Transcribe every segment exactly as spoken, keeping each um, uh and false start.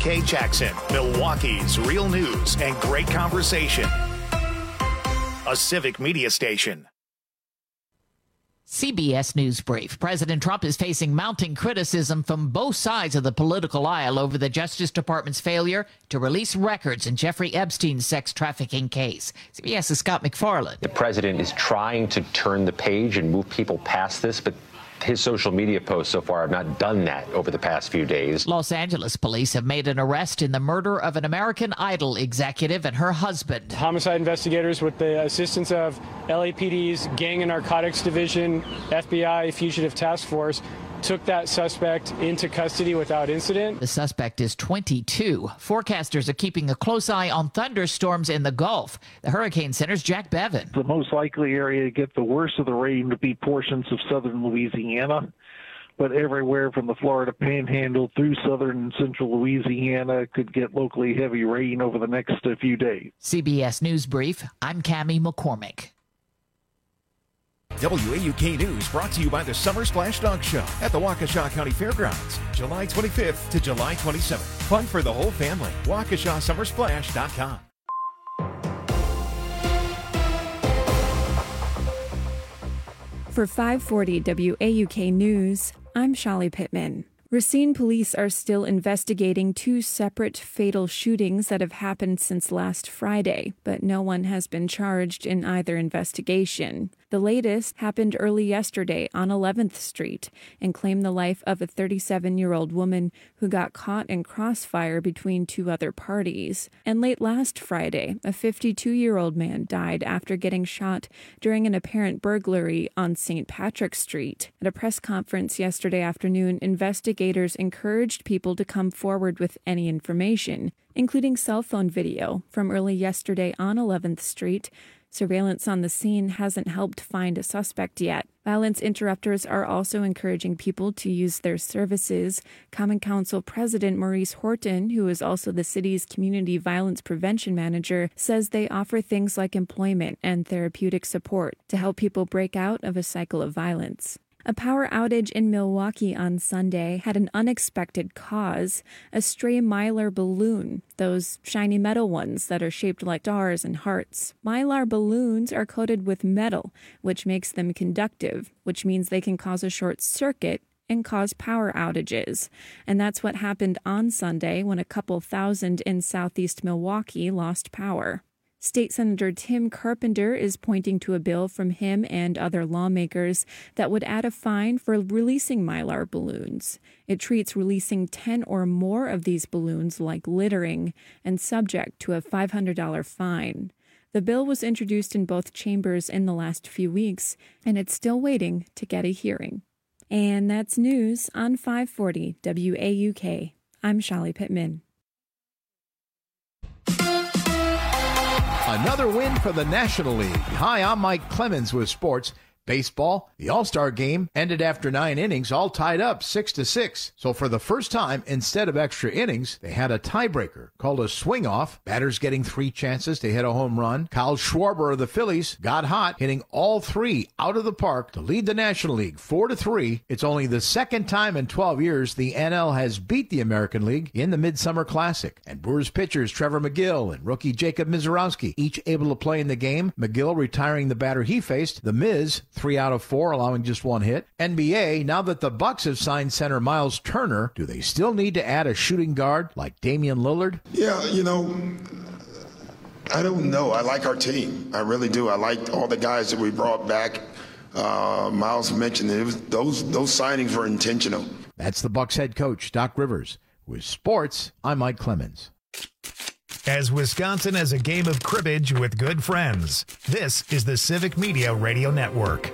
K Jackson, Milwaukee's real news and great conversation. A Civic Media Station. C B S News Brief. President Trump is facing mounting criticism from both sides of the political aisle over the Justice Department's failure to release records in Jeffrey Epstein's sex trafficking case. CBS's Scott McFarland. The president is trying to turn the page and move people past this, but his social media posts so far have not done that over the past few days. Los Angeles police have made an arrest in the murder of an American Idol executive and her husband. Homicide investigators, with the assistance of L A P D's Gang and Narcotics Division, F B I, Fugitive Task Force, took that suspect into custody without incident. The suspect is twenty-two. Forecasters are keeping a close eye on thunderstorms in the Gulf. The Hurricane Center's Jack Bevan. The most likely area to get the worst of the rain to be portions of southern Louisiana, but everywhere from the Florida Panhandle through southern and central Louisiana could get locally heavy rain over the next few days. C B S News Brief, I'm Cammie McCormick. W A U K News brought to you by the Summer Splash Dog Show at the Waukesha County Fairgrounds, July twenty-fifth to July twenty-seventh. Fun for the whole family. Waukesha Summer Splash dot com. For five forty W A U K News, I'm Shali Pittman. Racine police are still investigating two separate fatal shootings that have happened since last Friday, but no one has been charged in either investigation. The latest happened early yesterday on eleventh Street and claimed the life of a thirty-seven-year-old woman who got caught in crossfire between two other parties. And late last Friday, a fifty-two-year-old man died after getting shot during an apparent burglary on Saint Patrick Street. At a press conference yesterday afternoon, investigators encouraged people to come forward with any information, including cell phone video from early yesterday on eleventh Street. Surveillance on the scene hasn't helped find a suspect yet. Violence interrupters are also encouraging people to use their services. Common Council President Maurice Horton, who is also the city's community violence prevention manager, says they offer things like employment and therapeutic support to help people break out of a cycle of violence. A power outage in Milwaukee on Sunday had an unexpected cause, a stray Mylar balloon, those shiny metal ones that are shaped like stars and hearts. Mylar balloons are coated with metal, which makes them conductive, which means they can cause a short circuit and cause power outages. And that's what happened on Sunday when a couple thousand in southeast Milwaukee lost power. State Senator Tim Carpenter is pointing to a bill from him and other lawmakers that would add a fine for releasing Mylar balloons. It treats releasing ten or more of these balloons like littering and subject to a five hundred dollars fine. The bill was introduced in both chambers in the last few weeks, and it's still waiting to get a hearing. And that's news on five forty W A U K. I'm Shali Pittman. Another win for the National League. Hi, I'm Mike Clemens with sports. Baseball, the All-Star game ended after nine innings, all tied up six to six. So for the first time, instead of extra innings, they had a tiebreaker called a swing-off. Batters getting three chances to hit a home run. Kyle Schwarber of the Phillies got hot, hitting all three out of the park to lead the National League four to three. It's only the second time in twelve years the N L has beat the American League in the Midsummer Classic. And Brewers pitchers Trevor McGill and rookie Jacob Mizorowski each able to play in the game. McGill retiring the batter he faced, the Miz, three out of four, allowing just one hit. N B A, now that the Bucks have signed center Miles Turner, do they still need to add a shooting guard like Damian Lillard? Yeah, you know, I don't know. I like our team. I really do. I like all the guys that we brought back. Uh, Miles mentioned it was, those those signings were intentional. That's the Bucks head coach, Doc Rivers. With sports, I'm Mike Clemens. As Wisconsin has a game of cribbage with good friends, this is the Civic Media Radio Network.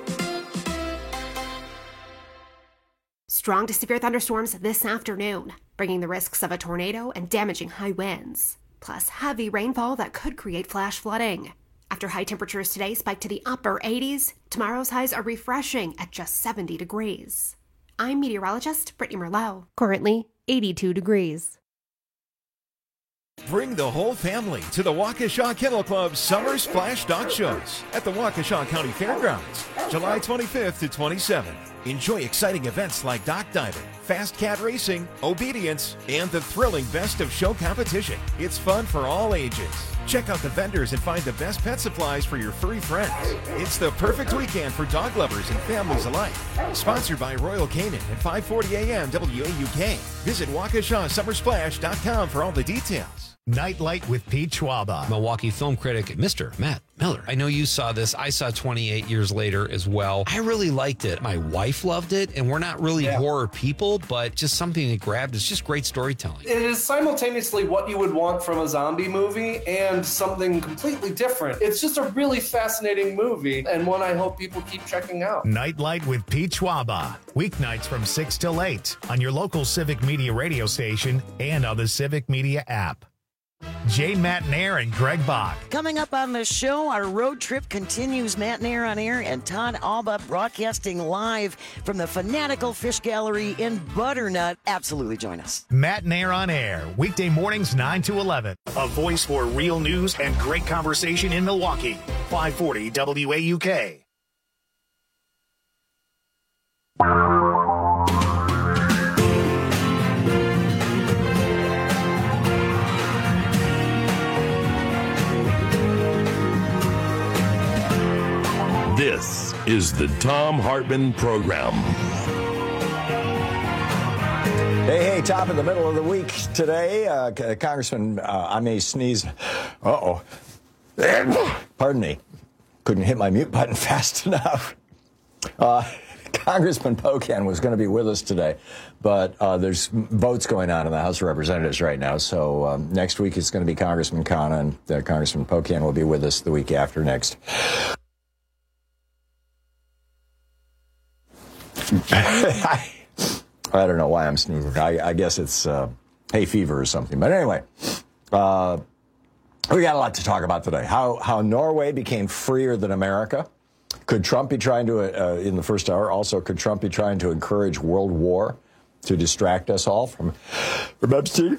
Strong to severe thunderstorms this afternoon, bringing the risks of a tornado and damaging high winds, plus heavy rainfall that could create flash flooding. After high temperatures today spike to the upper eighties, tomorrow's highs are refreshing at just seventy degrees. I'm meteorologist Brittany Merlot, currently eighty-two degrees. Bring the whole family to the Waukesha Kennel Club Summer Splash Dog Shows at the Waukesha County Fairgrounds, July twenty-fifth to twenty-seventh. Enjoy exciting events like dock diving, fast cat racing, obedience, and the thrilling best of show competition. It's fun for all ages. Check out the vendors and find the best pet supplies for your furry friends. It's the perfect weekend for dog lovers and families alike. Sponsored by Royal Canin at five forty A M W A U K. Visit Waukesha Summer Splash dot com for all the details. Nightlight with Pete Schwaba. Milwaukee film critic, Mister Matt Miller. I know you saw this. I saw twenty-eight years later as well. I really liked it. My wife loved it, and we're not really yeah. horror people, but just something that grabbed. It's just great storytelling. It is simultaneously what you would want from a zombie movie and something completely different. It's just a really fascinating movie, and one I hope people keep checking out. Nightlight with Pete Schwaba. Weeknights from six till eight on your local Civic Media radio station and on the Civic Media app. Jay Matnair and Greg Bach. Coming up on the show, our road trip continues. Matnair on air and Todd Alba broadcasting live from the Fanatical Fish Gallery in Butternut. Absolutely join us. Matnair on air, weekday mornings nine to eleven. A voice for real news and great conversation in Milwaukee. five forty W A U K. This is the Thom Hartmann Program. Hey, hey, top of the middle of the week today. Uh, Congressman, uh, I may sneeze. Uh-oh. Pardon me. Couldn't hit my mute button fast enough. Uh, Congressman Pocan was going to be with us today, but uh, there's votes going on in the House of Representatives right now. So um, next week it's going to be Congressman Khanna, and uh, Congressman Pocan will be with us the week after next. I, I don't know why I'm sneezing. I, I guess it's uh, hay fever or something. But anyway, uh, we got a lot to talk about today. How how Norway became freer than America. Could Trump be trying to, uh, in the first hour, also could Trump be trying to encourage world war to distract us all from, from Epstein?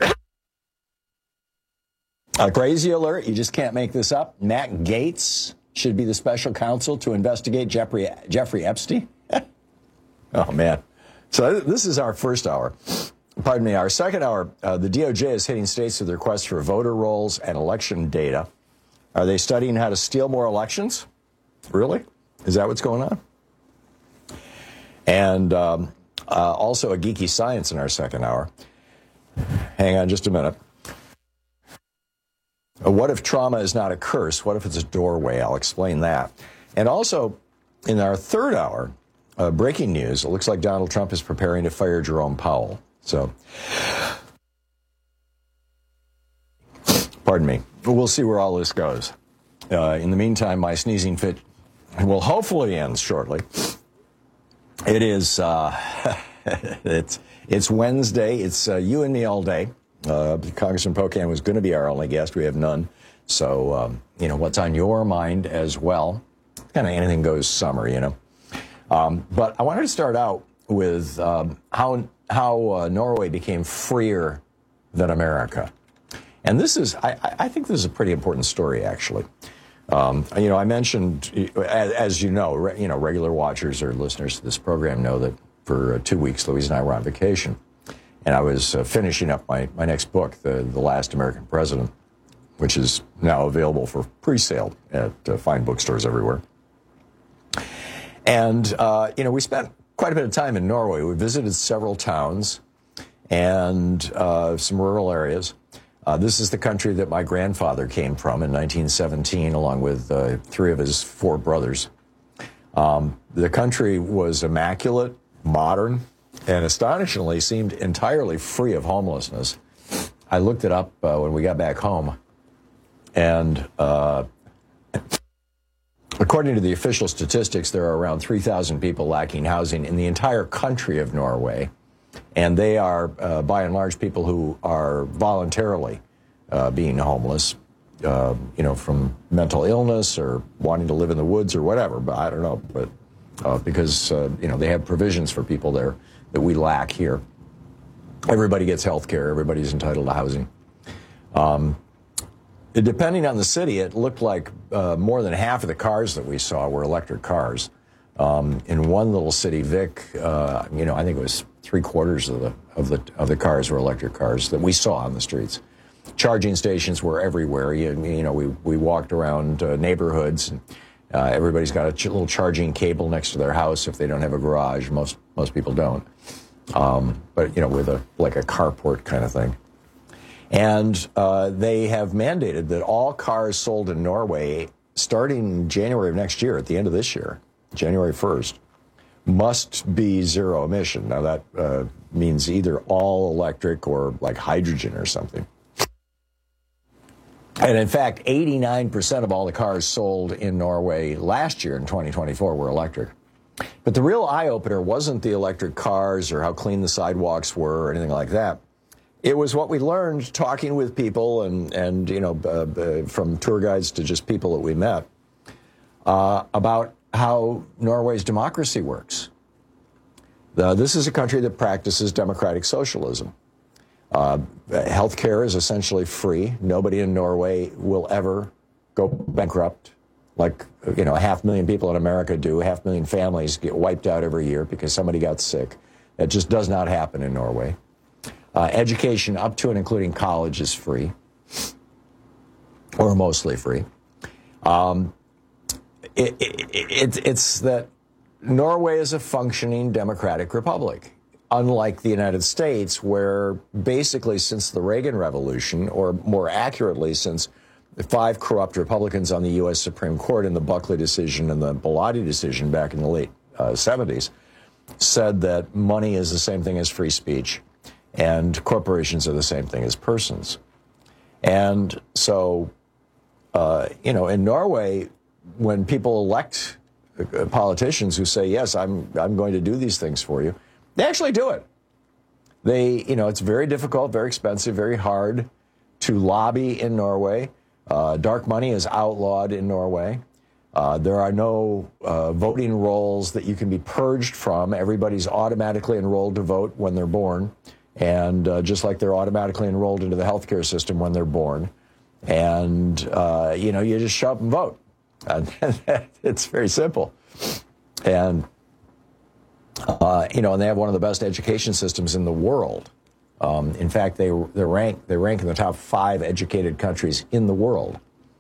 A crazy alert. You just can't make this up. Matt Gaetz should be the special counsel to investigate Jeffrey, Jeffrey Epstein. Oh, man. So this is our first hour. Pardon me. Our second hour, uh, the D O J is hitting states with requests for voter rolls and election data. Are they studying how to steal more elections? Really? Is that what's going on? And um, uh, also a geeky science in our second hour. Hang on just a minute. Uh, what if trauma is not a curse? What if it's a doorway? I'll explain that. And also, in our third hour, Uh, breaking news, it looks like Donald Trump is preparing to fire Jerome Powell. So, pardon me. We'll see where all this goes. Uh, in the meantime, my sneezing fit will hopefully end shortly. It is, uh, it's, it's Wednesday. It's uh, you and me all day. Uh, Congressman Pocan was going to be our only guest. We have none. So, um, you know, what's on your mind as well? Kind of anything goes summer, you know. Um, but I wanted to start out with um, how how uh, Norway became freer than America, and this is I, I think this is a pretty important story actually. Um, you know, I mentioned as, as you know, re, you know, regular watchers or listeners to this program know that for uh, two weeks Louise and I were on vacation, and I was uh, finishing up my my next book, the the Last American President, which is now available for pre-sale at uh, fine bookstores everywhere. And, uh, you know, we spent quite a bit of time in Norway. We visited several towns and uh, some rural areas. Uh, this is the country that my grandfather came from in nineteen seventeen, along with uh, three of his four brothers. Um, the country was immaculate, modern, and astonishingly seemed entirely free of homelessness. I looked it up uh, when we got back home, and uh according to the official statistics, there are around three thousand people lacking housing in the entire country of Norway. And they are, uh, by and large, people who are voluntarily uh, being homeless, uh, you know, from mental illness or wanting to live in the woods or whatever. But I don't know. But uh, because, uh, you know, they have provisions for people there that we lack here. Everybody gets health care. Everybody's entitled to housing. Um Depending on the city, it looked like uh, more than half of the cars that we saw were electric cars. Um, in one little city, Vic, uh, you know, I think it was three quarters of the of the of the cars were electric cars that we saw on the streets. Charging stations were everywhere. You, you know, we we walked around uh, neighborhoods. And, uh, everybody's got a ch- little charging cable next to their house if they don't have a garage. Most most people don't. Um, but you know, with a like a carport kind of thing. And uh, they have mandated that all cars sold in Norway, starting January of next year, at the end of this year, January first, must be zero emission. Now, that uh, means either all electric or like hydrogen or something. And in fact, eighty-nine percent of all the cars sold in Norway last year in twenty twenty-four were electric. But the real eye-opener wasn't the electric cars or how clean the sidewalks were or anything like that. It was what we learned talking with people and, and you know, uh, uh, from tour guides to just people that we met, uh, about how Norway's democracy works. Uh, this is a country that practices democratic socialism. Uh, healthcare is essentially free. Nobody in Norway will ever go bankrupt like, you know, a half million people in America do. Half million families get wiped out every year because somebody got sick. That just does not happen in Norway. Uh, education up to and including college is free, or mostly free. Um, it, it, it, it's that Norway is a functioning democratic republic, unlike the United States, where basically since the Reagan Revolution, or more accurately, since the five corrupt Republicans on the U S Supreme Court in the Buckley decision and the Bellotti decision back in the late uh, seventies, said that money is the same thing as free speech, and corporations are the same thing as persons. And so, uh, you know, in Norway, when people elect uh, politicians who say, yes, I'm I'm going to do these things for you, they actually do it. They, you know, it's very difficult, very expensive, very hard to lobby in Norway. Uh, dark money is outlawed in Norway. Uh, there are no uh, voting rolls that you can be purged from. Everybody's automatically enrolled to vote when they're born. And uh, just like they're automatically enrolled into the healthcare system when they're born. And, uh, you know, you just show up and vote. And it's very simple. And, uh, you know, and they have one of the best education systems in the world. Um, in fact, they they rank they rank in the top five educated countries in the world.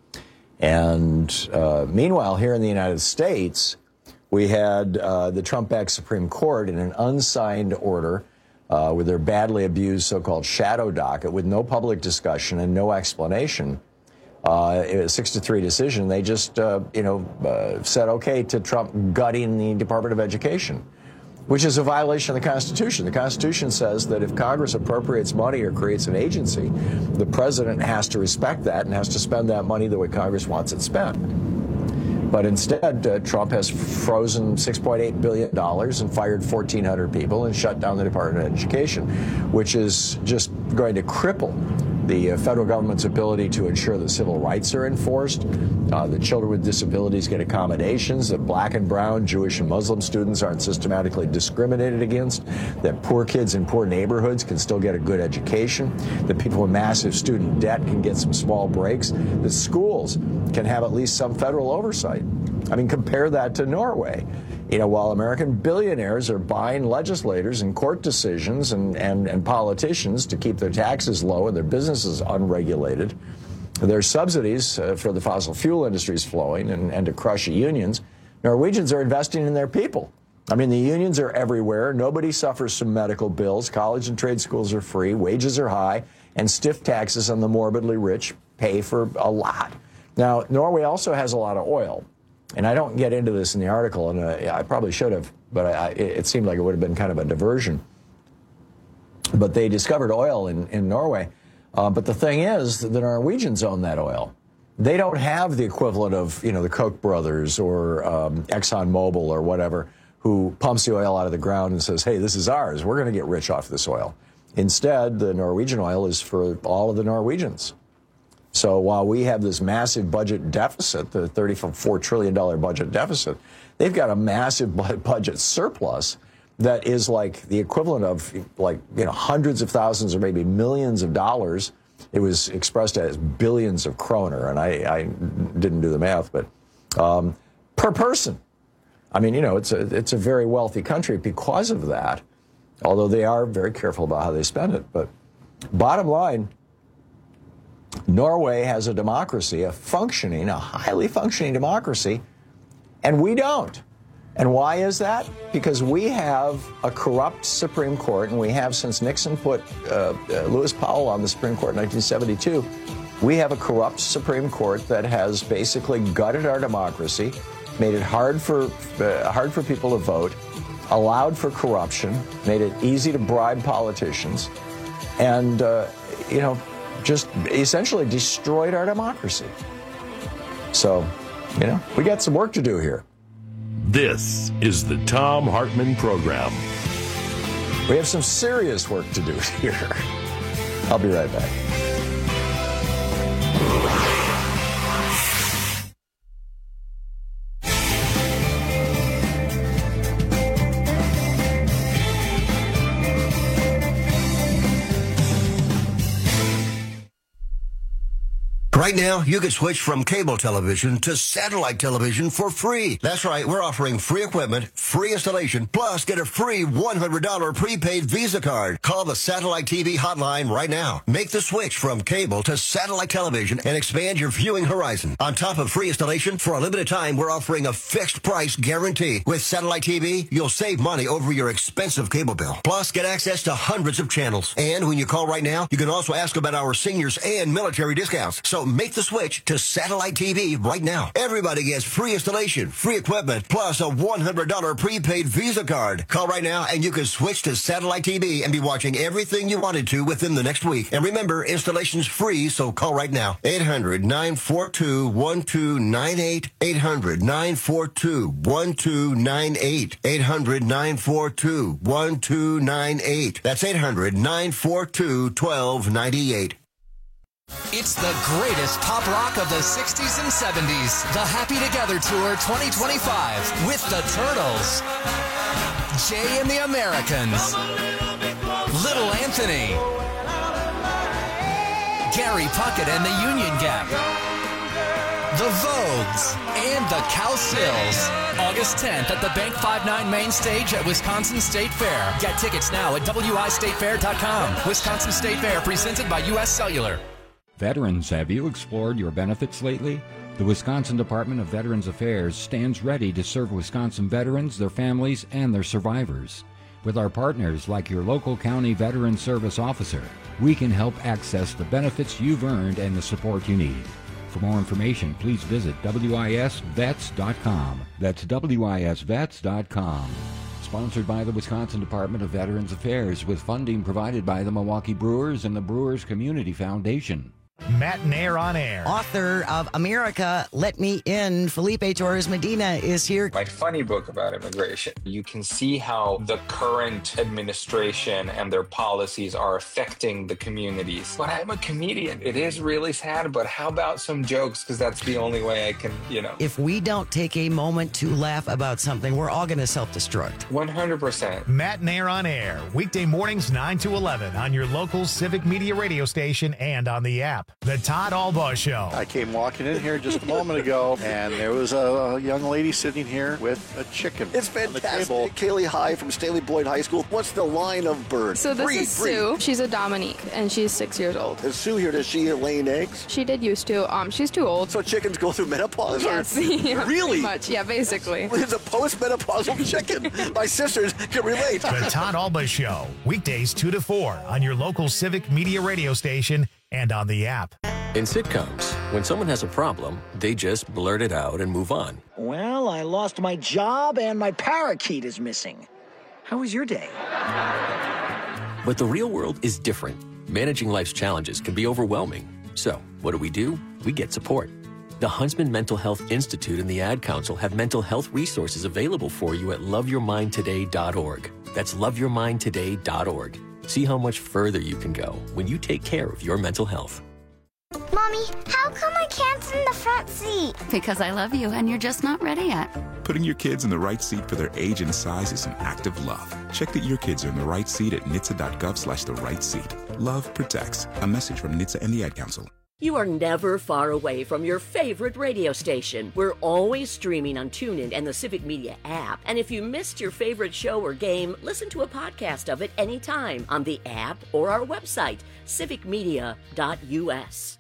And uh, meanwhile, here in the United States, we had uh, the Trump-backed Supreme Court in an unsigned order uh, with their badly abused so-called shadow docket with no public discussion and no explanation. Uh, a six to three decision. They just, uh, you know, uh, said okay to Trump gutting the Department of Education, which is a violation of the Constitution. The Constitution says that if Congress appropriates money or creates an agency, the president has to respect that and has to spend that money the way Congress wants it spent. But instead, uh, Trump has frozen six point eight billion dollars and fired fourteen hundred people and shut down the Department of Education, which is just going to cripple the uh, federal government's ability to ensure that civil rights are enforced, uh, that children with disabilities get accommodations, that black and brown, Jewish and Muslim students aren't systematically discriminated against, that poor kids in poor neighborhoods can still get a good education, that people with massive student debt can get some small breaks, that schools can have at least some federal oversight. I mean, compare that to Norway. You know, while American billionaires are buying legislators and court decisions and, and, and politicians to keep their taxes low and their businesses unregulated, their subsidies uh, for the fossil fuel industries flowing and, and to crush the unions, Norwegians are investing in their people. I mean, the unions are everywhere. Nobody suffers from medical bills. College and trade schools are free. Wages are high. And stiff taxes on the morbidly rich pay for a lot. Now, Norway also has a lot of oil. And I don't get into this in the article, and uh, I probably should have, but I, I, it seemed like it would have been kind of a diversion. But they discovered oil in, in Norway. Uh, but the thing is, the Norwegians own that oil. They don't have the equivalent of, you know, the Koch brothers or um, ExxonMobil or whatever, who pumps the oil out of the ground and says, hey, this is ours. We're going to get rich off this oil. Instead, the Norwegian oil is for all of the Norwegians. So while we have this massive budget deficit, the thirty-four trillion dollars budget deficit, they've got a massive budget surplus that is like the equivalent of like, you know, hundreds of thousands or maybe millions of dollars. It was expressed as billions of kroner, and I, I didn't do the math, but um, per person. I mean, you know, it's a, it's a very wealthy country because of that, although they are very careful about how they spend it. But bottom line, Norway has a democracy, a functioning, a highly functioning democracy, and we don't. And why is that? Because we have a corrupt Supreme Court, and we have since Nixon put uh, uh, Lewis Powell on the Supreme Court in nineteen seventy-two, we have a corrupt Supreme Court that has basically gutted our democracy, made it hard for, uh, hard for people to vote, allowed for corruption, made it easy to bribe politicians, and, uh, you know, just essentially destroyed our democracy. So, you know, we got some work to do here. This is the Thom Hartmann Program. We have some serious work to do here. I'll be right back. Right now, you can switch from cable television to satellite television for free. That's right, we're offering free equipment, free installation, plus get a free one hundred dollars prepaid Visa card. Call the Satellite T V hotline right now. Make the switch from cable to satellite television and expand your viewing horizon. On top of free installation, for a limited time, we're offering a fixed price guarantee. With Satellite T V, you'll save money over your expensive cable bill. Plus, get access to hundreds of channels. And when you call right now, you can also ask about our seniors and military discounts. So make the switch to Satellite T V right now. Everybody gets free installation, free equipment, plus a one hundred dollars prepaid Visa card. Call right now and you can switch to Satellite T V and be watching everything you wanted to within the next week. And remember, installation's free, so call right now. eight hundred, nine four two, one two nine eight. eight hundred, nine four two, one two nine eight. eight hundred, nine four two, one two nine eight. That's eight hundred, nine four two, one two nine eight. It's the greatest pop rock of the sixties and seventies. The Happy Together Tour twenty twenty-five with the Turtles, Jay and the Americans, Little Anthony, Gary Puckett and the Union Gap, the Vogues, and the Cowsills. August tenth at the Bank fifty-nine main stage at Wisconsin State Fair. Get tickets now at W I state fair dot com. Wisconsin State Fair presented by U S Cellular. Veterans, have you explored your benefits lately? The Wisconsin Department of Veterans Affairs stands ready to serve Wisconsin veterans, their families, and their survivors. With our partners like your local county veteran service officer, we can help access the benefits you've earned and the support you need. For more information, please visit W I S vets dot com. That's W I S vets dot com. Sponsored by the Wisconsin Department of Veterans Affairs with funding provided by the Milwaukee Brewers and the Brewers Community Foundation. Matt Nair on air. Author of America, Let Me In, Felipe Torres Medina is here. My funny book about immigration. You can see how the current administration and their policies are affecting the communities. But I'm a comedian. It is really sad, but how about some jokes? Because that's the only way I can, you know. If we don't take a moment to laugh about something, we're all going to self-destruct. one hundred percent. Matt Nair on air. Weekday mornings nine to eleven on your local Civic Media radio station and on the app. The Todd Albaugh Show. I came walking in here just a moment ago, and there was a young lady sitting here with a chicken. It's fantastic. Kaylee High from Staley Boyd High School. What's the line of bird? So this breed, is Sue. Breed. She's a Dominique, and she's six years old. Is Sue here? Does she lay eggs? She did used to. Um, she's too old. So chickens go through menopause? Yes. Or? Yeah, really? Pretty much. Yeah, basically. It's a post-menopausal chicken. My sisters can relate. The Todd Albaugh Show. Weekdays two to four on your local Civic Media radio station and on the app. In sitcoms, when someone has a problem, they just blurt it out and move on. Well, I lost my job and my parakeet is missing. How was your day? But the real world is different. Managing life's challenges can be overwhelming. So, what do we do? We get support. The Huntsman Mental Health Institute and the Ad Council have mental health resources available for you at love your mind today dot org. That's love your mind today dot org. See how much further you can go when you take care of your mental health. Mommy, how come I can't sit in the front seat? Because I love you and you're just not ready yet. Putting your kids in the right seat for their age and size is an act of love. Check that your kids are in the right seat at N H T S A dot gov slash the right seat. Love protects. A message from N H T S A and the Ad Council. You are never far away from your favorite radio station. We're always streaming on TuneIn and the Civic Media app. And if you missed your favorite show or game, listen to a podcast of it anytime on the app or our website, civic media dot u s.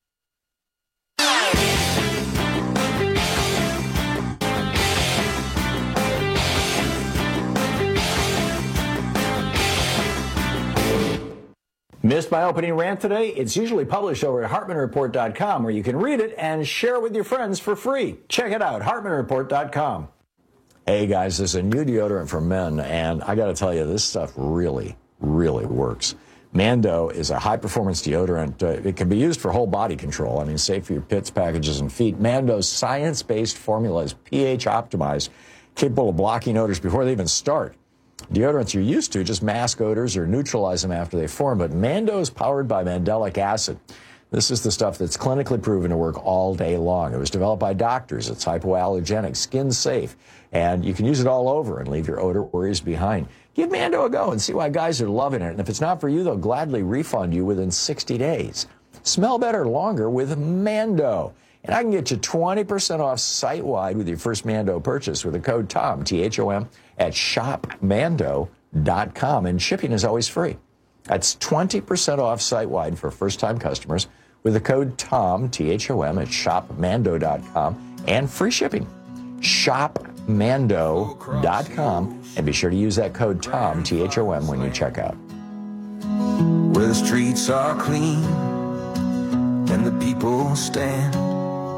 Missed my opening rant today? It's usually published over at hartman report dot com, where you can read it and share it with your friends for free. Check it out, hartman report dot com. Hey guys, there's a new deodorant for men, and I got to tell you, this stuff really, really works. Mando is a high-performance deodorant. Uh, it can be used for whole body control. I mean, safe for your pits, packages, and feet. Mando's science-based formula is pH optimized, capable of blocking odors before they even start. Deodorants you're used to just mask odors or neutralize them after they form, but Mando is powered by mandelic acid. This is the stuff that's clinically proven to work all day long. It was developed by doctors. It's hypoallergenic, skin safe, and you can use it all over and leave your odor worries behind. Give Mando a go and see why guys are loving it. And if it's not for you, they'll gladly refund you within sixty days. Smell better longer with Mando. And I can get you twenty percent off site-wide with your first Mando purchase with the code TOM, T H O M, at shop mando dot com. And shipping is always free. That's twenty percent off site-wide for first-time customers with the code TOM, T H O M, at shop mando dot com, and free shipping. shop mando dot com, and be sure to use that code TOM, T H O M, when you check out. Where the streets are clean and the people stand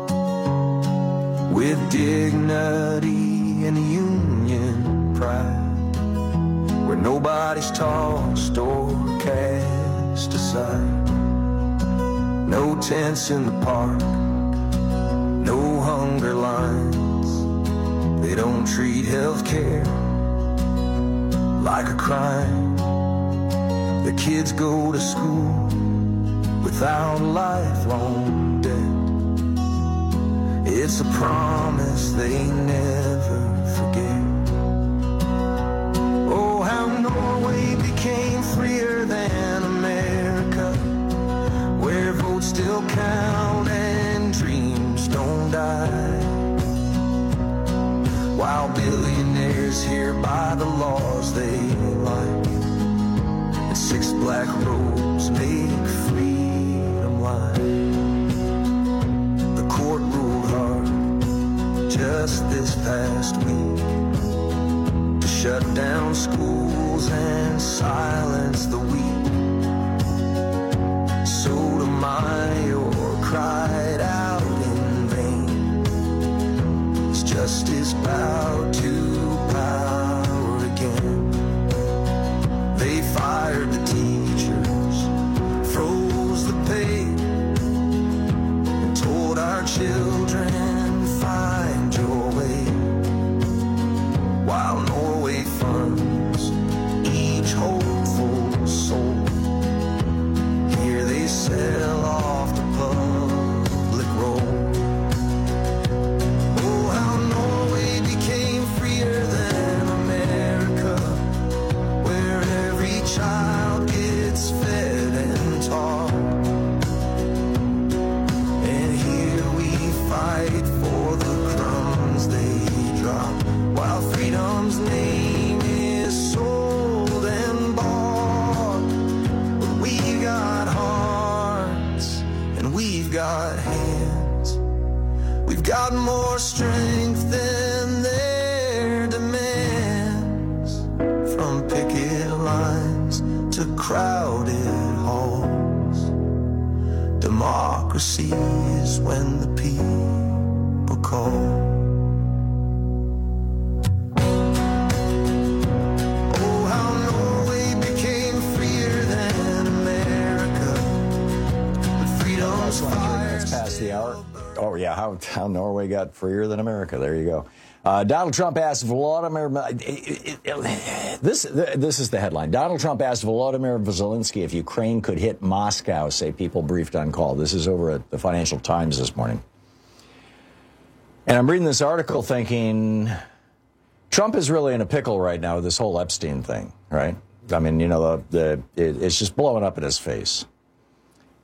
with dignity and union pride, where nobody's tossed or cast aside. No tents in the park, no hunger lines. They don't treat healthcare like a crime. The kids go to school without a lifelong debt. It's a promise they never forget. Oh, how Norway became freer than America, where votes still count and dreams don't die, while billionaires here buy the laws they like, and six black robes make freedom lie. The court ruled hard just this past week to shut down schools and silence the weak. Sotomayor cried out in vain. Is justice bowed to power again? They fired the teachers, froze the pay, and told our children, find your way. While Norway funds each hopeful soul, here they sell off the public roll. Oh, how Norway became freer than America, where every child gets fed and taught. And here we fight for the crumbs they drop, while freedom's name is sold and bought. But we got hearts and we've got hands. We've got more strength than their demands. From picket lines to crowded halls, democracy is when the people call. Oh, how Norway became freer than America, but freedom's fire. It's past the hour. Oh, yeah, how, how Norway got freer than America. There you go. Uh, Donald Trump asked Vladimir... This, this is the headline. Donald Trump asked Volodymyr Zelensky if Ukraine could hit Moscow, say people briefed on call. This is over at the Financial Times this morning. And I'm reading this article thinking, Trump is really in a pickle right now with this whole Epstein thing, right? I mean, you know, the, the it, it's just blowing up in his face.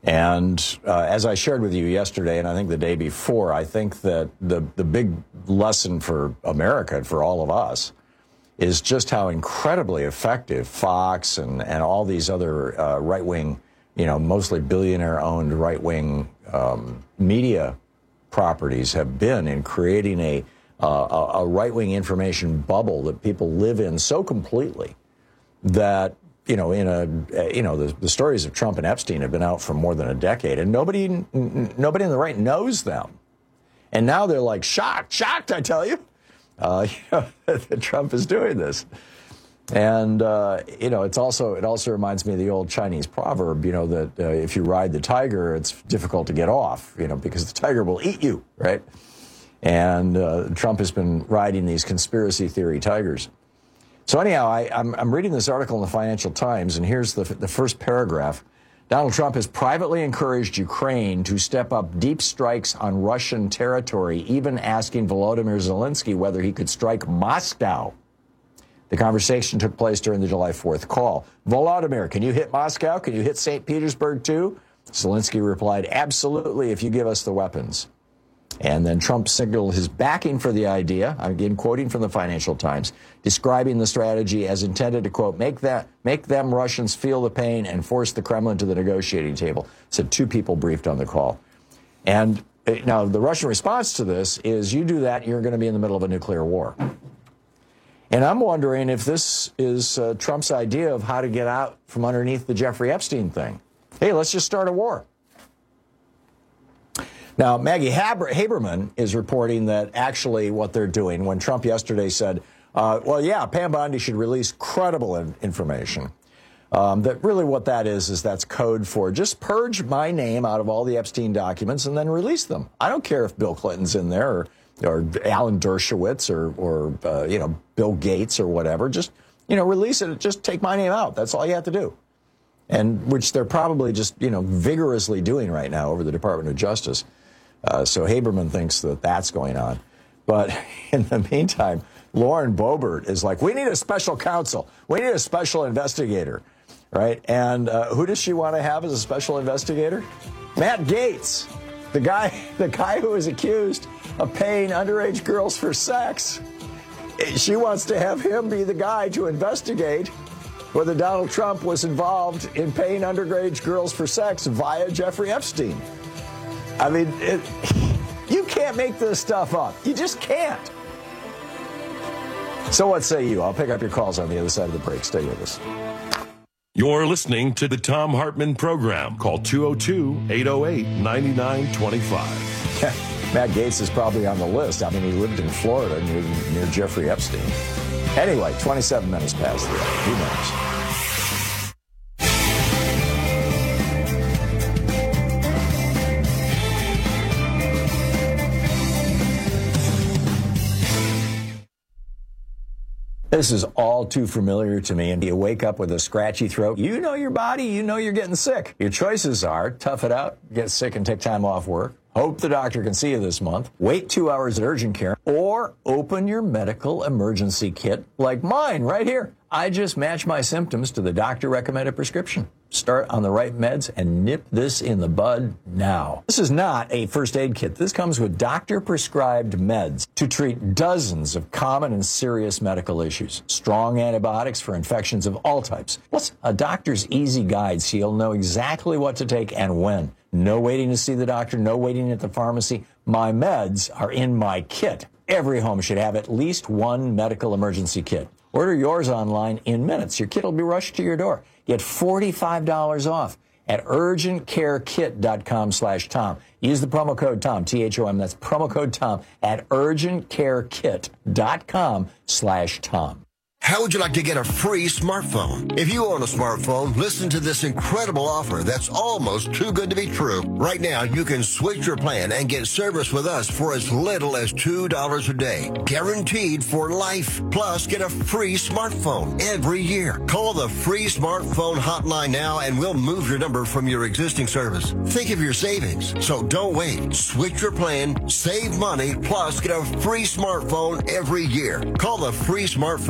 And uh, as I shared with you yesterday, and I think the day before, I think that the, the big lesson for America and for all of us is just how incredibly effective Fox and, and all these other uh, right-wing, you know, mostly billionaire-owned right-wing um, media properties have been in creating a, uh, a right-wing information bubble that people live in so completely that, you know, in a, you know, the, the stories of Trump and Epstein have been out for more than a decade, and nobody, n- nobody in the right knows them. And now they're like shocked, shocked, I tell you, uh, you know, that Trump is doing this. And, uh, you know, it's also, it also reminds me of the old Chinese proverb, you know, that uh, if you ride the tiger, it's difficult to get off, you know, because the tiger will eat you, right? And uh, Trump has been riding these conspiracy theory tigers. So anyhow, I, I'm, I'm reading this article in the Financial Times, and here's the, the first paragraph. Donald Trump has privately encouraged Ukraine to step up deep strikes on Russian territory, even asking Volodymyr Zelensky whether he could strike Moscow. The conversation took place during the July fourth call. Volodymyr, can you hit Moscow? Can you hit Saint Petersburg too? Zelensky replied, absolutely, if you give us the weapons. And then Trump signaled his backing for the idea, again quoting from the Financial Times, describing the strategy as intended to, quote, make that make them Russians feel the pain and force the Kremlin to the negotiating table, said two people briefed on the call. And now the Russian response to this is you do that, you're going to be in the middle of a nuclear war. And I'm wondering if this is uh, Trump's idea of how to get out from underneath the Jeffrey Epstein thing. Hey, let's just start a war. Now, Maggie Haber- Haberman is reporting that actually what they're doing, when Trump yesterday said, uh, well, yeah, Pam Bondi should release credible in- information, um, that really what that is, is that's code for just purge my name out of all the Epstein documents and then release them. I don't care if Bill Clinton's in there or, or Alan Dershowitz or, or uh, you know, Bill Gates or whatever. Just, you know, release it. Just take my name out. That's all you have to do. And which they're probably just, you know, vigorously doing right now over the Department of Justice. Uh, so Haberman thinks that that's going on. But in the meantime, Lauren Boebert is like, we need a special counsel. We need a special investigator, right? And uh, who does she want to have as a special investigator? Matt Gaetz, the guy, the guy who is accused of paying underage girls for sex. She wants to have him be the guy to investigate whether Donald Trump was involved in paying underage girls for sex via Jeffrey Epstein. I mean, it, you can't make this stuff up. You just can't. So what say you? I'll pick up your calls on the other side of the break. Stay with us. You're listening to the Thom Hartmann Program. Call two oh two, eight oh eight, nine nine two five. Matt Gaetz is probably on the list. I mean, he lived in Florida near, near Jeffrey Epstein. Anyway, twenty-seven minutes past the hour. Who knows? This is all too familiar to me, and you wake up with a scratchy throat. You know your body, you know you're getting sick. Your choices are tough it out, get sick and take time off work, hope the doctor can see you this month, wait two hours at urgent care, or open your medical emergency kit like mine right here. I just match my symptoms to the doctor-recommended prescription. Start on the right meds and nip this in the bud now. This is not a first aid kit. This comes with doctor-prescribed meds to treat dozens of common and serious medical issues. Strong antibiotics for infections of all types. Plus, a doctor's easy guide so you'll know exactly what to take and when. No waiting to see the doctor, no waiting at the pharmacy. My meds are in my kit. Every home should have at least one medical emergency kit. Order yours online in minutes. Your kit will be rushed to your door. Get forty-five dollars off at urgent care kit dot com slash Tom. Use the promo code Tom, T H O M. That's promo code Tom at urgent care kit dot com slash Tom. How would you like to get a free smartphone? If you own a smartphone, listen to this incredible offer that's almost too good to be true. Right now, you can switch your plan and get service with us for as little as two dollars a day. Guaranteed for life. Plus, get a free smartphone every year. Call the free smartphone hotline now and we'll move your number from your existing service. Think of your savings. So don't wait. Switch your plan, save money, plus get a free smartphone every year. Call the free smartphone hotline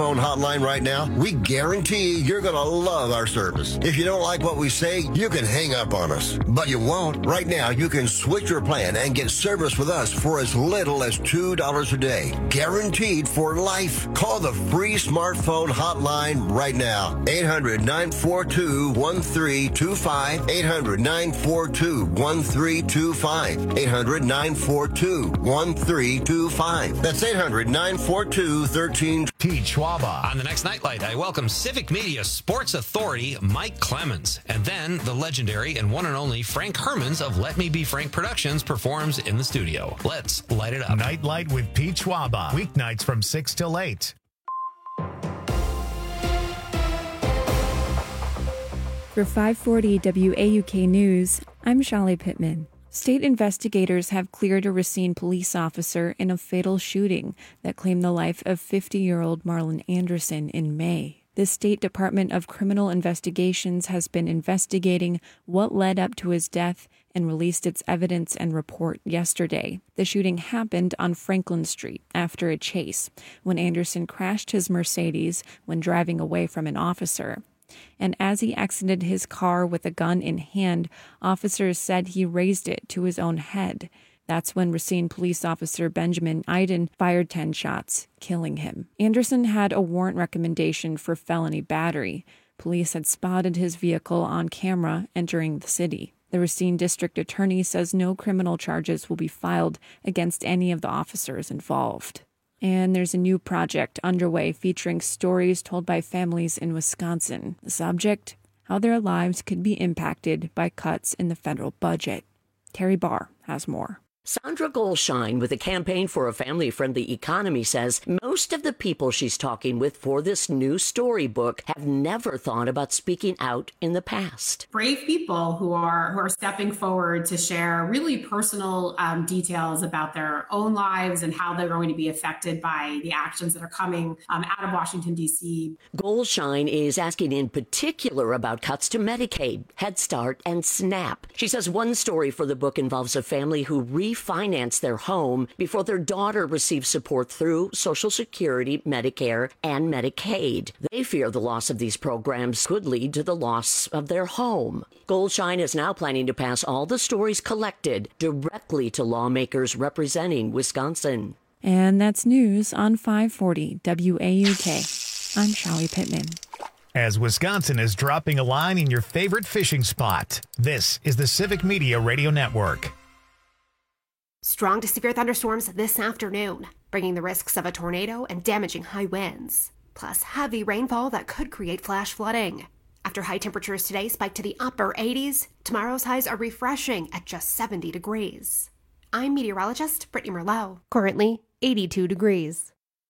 hotline right now, we guarantee you're going to love our service. If you don't like what we say, you can hang up on us. But you won't. Right now, you can switch your plan and get service with us for as little as two dollars a day. Guaranteed for life. Call the free smartphone hotline right now. eight hundred, nine four two, one three two five. eight hundred, nine four two, one three two five. eight hundred, nine four two, one three two five. That's eight hundred, nine four two, one three. Pete Schwaba. On the next Nightlight, I welcome Civic Media Sports Authority Mike Clemens. And then the legendary and one and only Frank Hermans of Let Me Be Frank Productions performs in the studio. Let's light it up. Nightlight with Pete Schwaba. Weeknights from six till eight. For five forty W A U K News, I'm Shali Pittman. State investigators have cleared a Racine police officer in a fatal shooting that claimed the life of fifty-year-old Marlon Anderson in May. The State Department of Criminal Investigations has been investigating what led up to his death and released its evidence and report yesterday. The shooting happened on Franklin Street after a chase, when Anderson crashed his Mercedes when driving away from an officer. And as he exited his car with a gun in hand, officers said he raised it to his own head. That's when Racine police officer Benjamin Iden fired ten shots, killing him. Anderson had a warrant recommendation for felony battery. Police had spotted his vehicle on camera entering the city. The Racine district attorney says no criminal charges will be filed against any of the officers involved. And there's a new project underway featuring stories told by families in Wisconsin. The subject, how their lives could be impacted by cuts in the federal budget. Terry Barr has more. Sandra Goldshine with the Campaign for a Family-Friendly Economy says most of the people she's talking with for this new storybook have never thought about speaking out in the past. Brave people who are who are stepping forward to share really personal um, details about their own lives and how they're going to be affected by the actions that are coming um, out of Washington, D C. Goldshine is asking in particular about cuts to Medicaid, Head Start, and SNAP. She says one story for the book involves a family who re finance their home before their daughter receives support through Social Security, Medicare, and Medicaid. They fear the loss of these programs could lead to the loss of their home. Goldshine is now planning to pass all the stories collected directly to lawmakers representing Wisconsin. And that's news on five forty W A U K. I'm Shali Pittman. As Wisconsin is dropping a line in your favorite fishing spot, this is the Civic Media Radio Network. Strong to severe thunderstorms this afternoon, bringing the risks of a tornado and damaging high winds, plus heavy rainfall that could create flash flooding. After high temperatures today spike to the upper eighties, tomorrow's highs are refreshing at just seventy degrees. I'm meteorologist Brittany Merlot. Currently eighty-two degrees.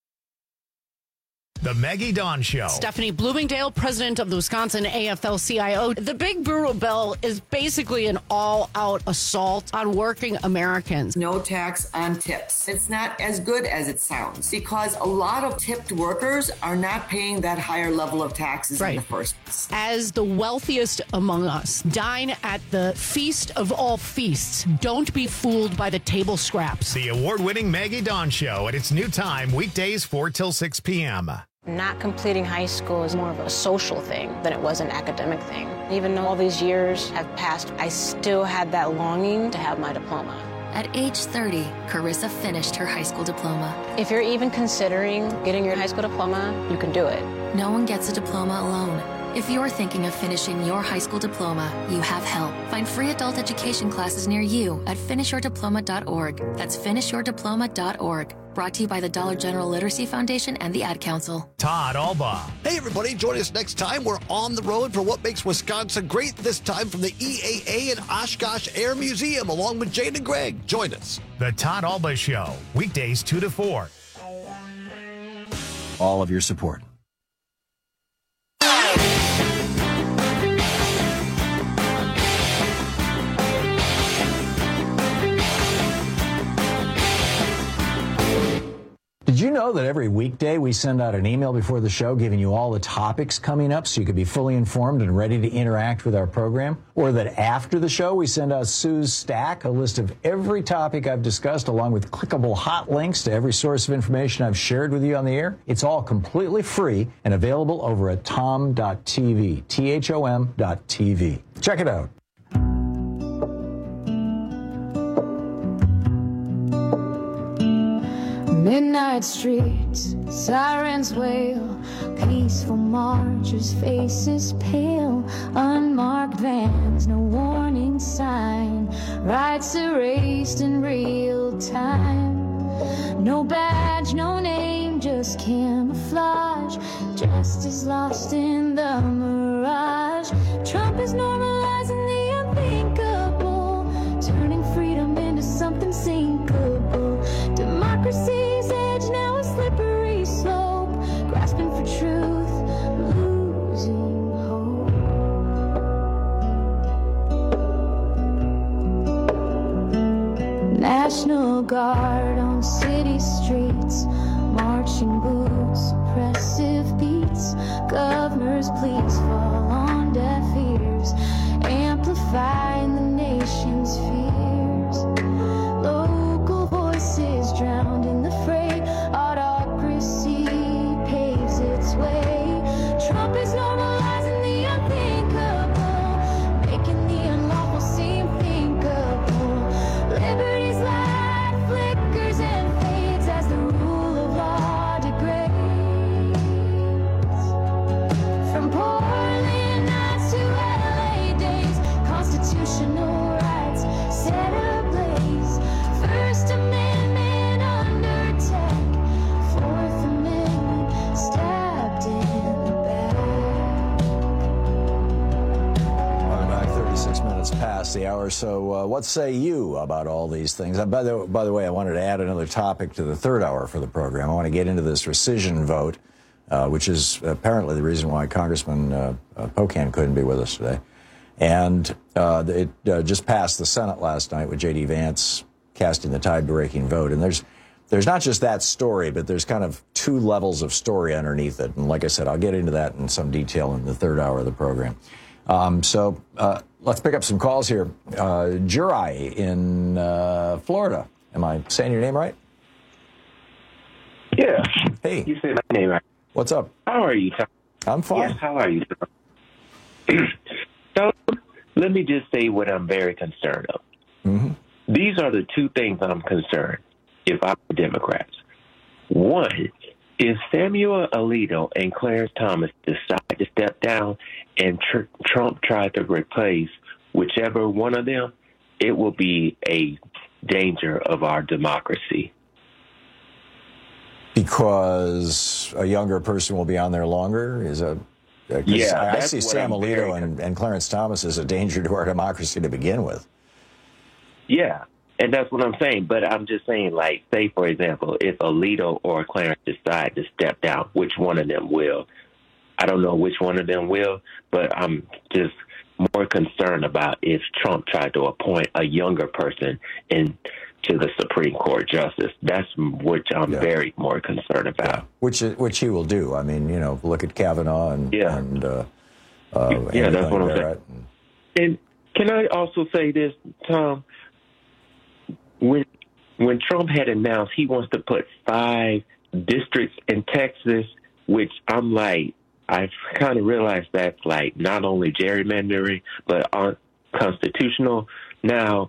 The Maggie Dawn Show. Stephanie Bloomingdale, president of the Wisconsin A F L C I O. The Big Brutal Bill is basically an all-out assault on working Americans. No tax on tips. It's not as good as it sounds because a lot of tipped workers are not paying that higher level of taxes right. in the first place. As the wealthiest among us, dine at the feast of all feasts. Don't be fooled by the table scraps. The award-winning Maggie Dawn Show at its new time, weekdays four till six p.m. Not completing high school is more of a social thing than it was an academic thing. Even though all these years have passed, I still had that longing to have my diploma. At age thirty, Carissa finished her high school diploma. If you're even considering getting your high school diploma, you can do it. No one gets a diploma alone. If you're thinking of finishing your high school diploma, you have help. Find free adult education classes near you at finish your diploma dot org. That's finish your diploma dot org. Brought to you by the Dollar General Literacy Foundation and the Ad Council. Todd Alba. Hey, everybody, join us next time. We're on the road for what makes Wisconsin great, this time from the E A A and Oshkosh Air Museum, along with Jane and Greg. Join us. The Todd Alba Show, weekdays two to four. All of your support. Did you know that every weekday we send out an email before the show giving you all the topics coming up so you can be fully informed and ready to interact with our program? Or that after the show we send out Sue's Stack, a list of every topic I've discussed along with clickable hot links to every source of information I've shared with you on the air? It's all completely free and available over at tom dot t v, T H O M dot T V. Check it out. Midnight streets, sirens wail, peaceful marchers, faces pale, unmarked vans, no warning sign, rights erased in real time. No badge, no name, just camouflage, justice lost in the mirage. Trump is normalizing the unthinkable, turning freedom into something sinkable. Democracy's edge now a slippery slope, grasping for truth, losing hope. National Guard on city streets, marching boots, oppressive beats, governor's pleas fall on deaf ears, amplifying the nation's fears. Local voices drowned in the fray, autocracy paves its way. Trump is normalizing the unthinkable, making the unlawful seem thinkable. Liberty's light flickers and fades as the rule of law degrades. From Portland nights to L A days, constitutional rights set ablaze. First Amendment under attack, Fourth Amendment stabbed in the back. All right, thirty-six minutes past the hour, so uh, what say you about all these things? Uh, by, the, by the way, I wanted to add another topic to the third hour for the program. I want to get into this rescission vote, uh, which is apparently the reason why Congressman uh, uh, Pocan couldn't be with us today. And uh, it uh, just passed the Senate last night with J D. Vance casting the tide-breaking vote. And there's there's not just that story, but there's kind of two levels of story underneath it. And like I said, I'll get into that in some detail in the third hour of the program. Um, so uh, let's pick up some calls here. Uh, Jurai in uh, Florida. Am I saying your name right? Yeah. Hey. You said my name right. What's up? How are you, Tom? I'm fine. Yes, how are you? So let me just say what I'm very concerned of. Mm-hmm. These are the two things I'm concerned if I'm Democrats. One, if Samuel Alito and Clarence Thomas decide to step down and tr- Trump tries to replace whichever one of them, it will be a danger of our democracy. Because a younger person will be on there longer? Is a uh, yeah, I, I that's see what Sam I'm Alito very- and, and Clarence Thomas as a danger to our democracy to begin with. Yeah, and that's what I'm saying. But I'm just saying, like, say, for example, if Alito or Clarence decide to step down, which one of them will? I don't know which one of them will, but I'm just more concerned about if Trump tried to appoint a younger person in to the Supreme Court justice. That's which I'm Yeah. very more concerned about. Which which he will do. I mean, you know, look at Kavanaugh and, Yeah. and uh, uh, Yeah, Amy that's what I'm Barrett. And can I also say this, Tom? When when Trump had announced he wants to put five districts in Texas, which I'm like, I've kind of realized that's like not only gerrymandering, but unconstitutional. Now,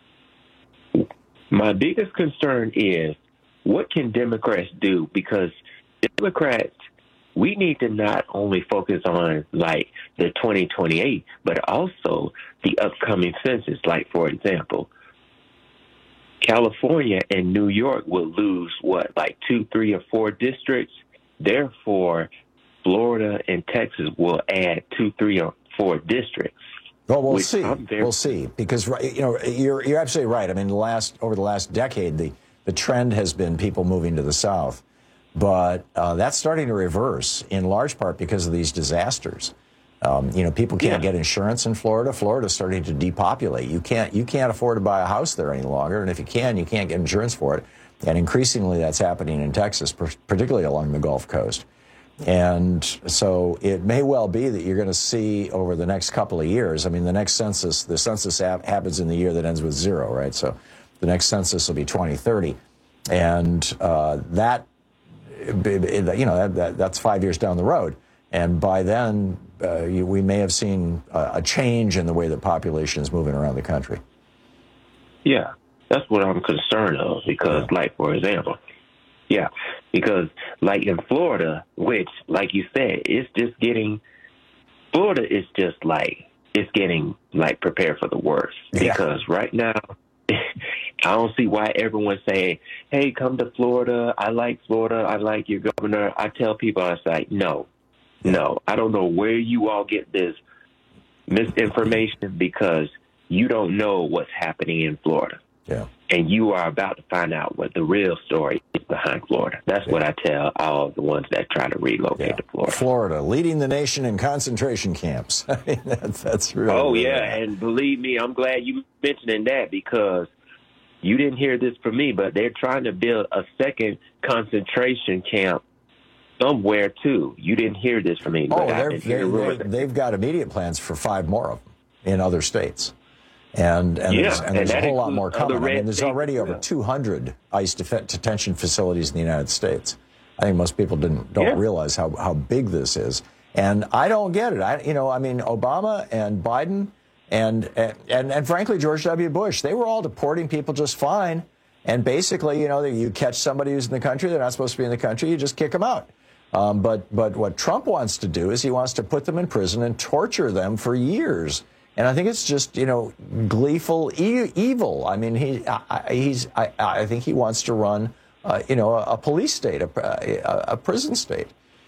my biggest concern is what can Democrats do? Because Democrats, we need to not only focus on like the twenty twenty-eight, but also the upcoming census. Like, for example, California and New York will lose, what, like two, three, or four districts. Therefore, Florida and Texas will add two, three, or four districts. Well, we'll which see. I'm very- We'll see. Because, right, you know, you're you're absolutely right. I mean, the last over the last decade, the, the trend has been people moving to the south. But uh, that's starting to reverse, in large part because of these disasters. Um, you know, people can't Yeah. get insurance in Florida. Florida's starting to depopulate. You can't you can't afford to buy a house there any longer, and if you can, you can't get insurance for it. And increasingly that's happening in Texas, particularly along the Gulf Coast. And so it may well be that you're going to see over the next couple of years, I mean, the next census, the census happens in the year that ends with zero, right? So the next census will be twenty thirty. And uh, that, you know, that, that, that's five years down the road. And by then, uh, you, we may have seen a, a change in the way the population is moving around the country. Yeah, that's what I'm concerned of because, yeah. like, for example, yeah, because, like, in Florida, which, like you said, it's just getting, Florida is just, like, it's getting, like, prepared for the worst. Yeah. Because right now, I don't see why everyone's saying, hey, come to Florida. I like Florida. I like your governor. I tell people, I say, no, no. I don't know where you all get this misinformation because you don't know what's happening in Florida. Yeah. And you are about to find out what the real story is behind Florida. That's yeah. what I tell all of the ones that try to relocate yeah. to Florida. Florida, leading the nation in concentration camps. I mean, that's, that's really... Oh, really yeah, bad. And believe me, I'm glad you mentioning that because you didn't hear this from me, but they're trying to build a second concentration camp somewhere, too. You didn't hear this from me. Oh, they're, they, they, they've got immediate plans for five more of them in other states. And, and yeah, there's, and there's and a whole lot more coming. I mean, there's already over yeah. two hundred ICE def- detention facilities in the United States. I think most people didn't don't yeah. realize how, how big this is. And I don't get it. I, you know, I mean, Obama and Biden and, and, and frankly, George W. Bush, they were all deporting people just fine. And basically, you know, you catch somebody who's in the country, they're not supposed to be in the country, you just kick them out. Um, but, but what Trump wants to do is he wants to put them in prison and torture them for years. And I think it's just, you know, gleeful e- evil. I mean, he, I, he's, I, I think he wants to run, uh, you know, a, a police state, a, a, a prison state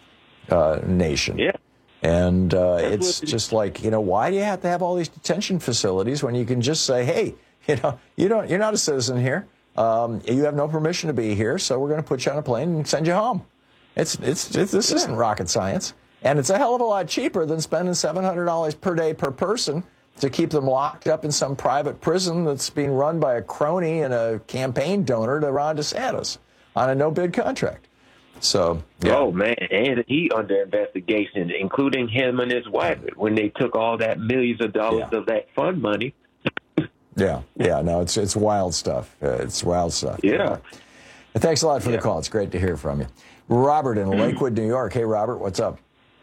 uh, nation. Yeah. And uh, it's just like, you know, why do you have to have all these detention facilities when you can just say, hey, you know, you don't, you're not a citizen here. Um, you have no permission to be here, so we're going to put you on a plane and send you home. It's, it's, it's this isn't rocket science. And it's a hell of a lot cheaper than spending seven hundred dollars per day per person to keep them locked up in some private prison that's being run by a crony and a campaign donor to Ron DeSantis on a no-bid contract. So, yeah. Oh, man, and he under investigation, including him and his wife, when they took all that millions of dollars yeah. of that fund money. yeah, yeah, no, it's it's wild stuff. Uh, it's wild stuff. Yeah. And thanks a lot for yeah. the call. It's great to hear from you. Robert in Lakewood, New York. Hey, Robert, what's up?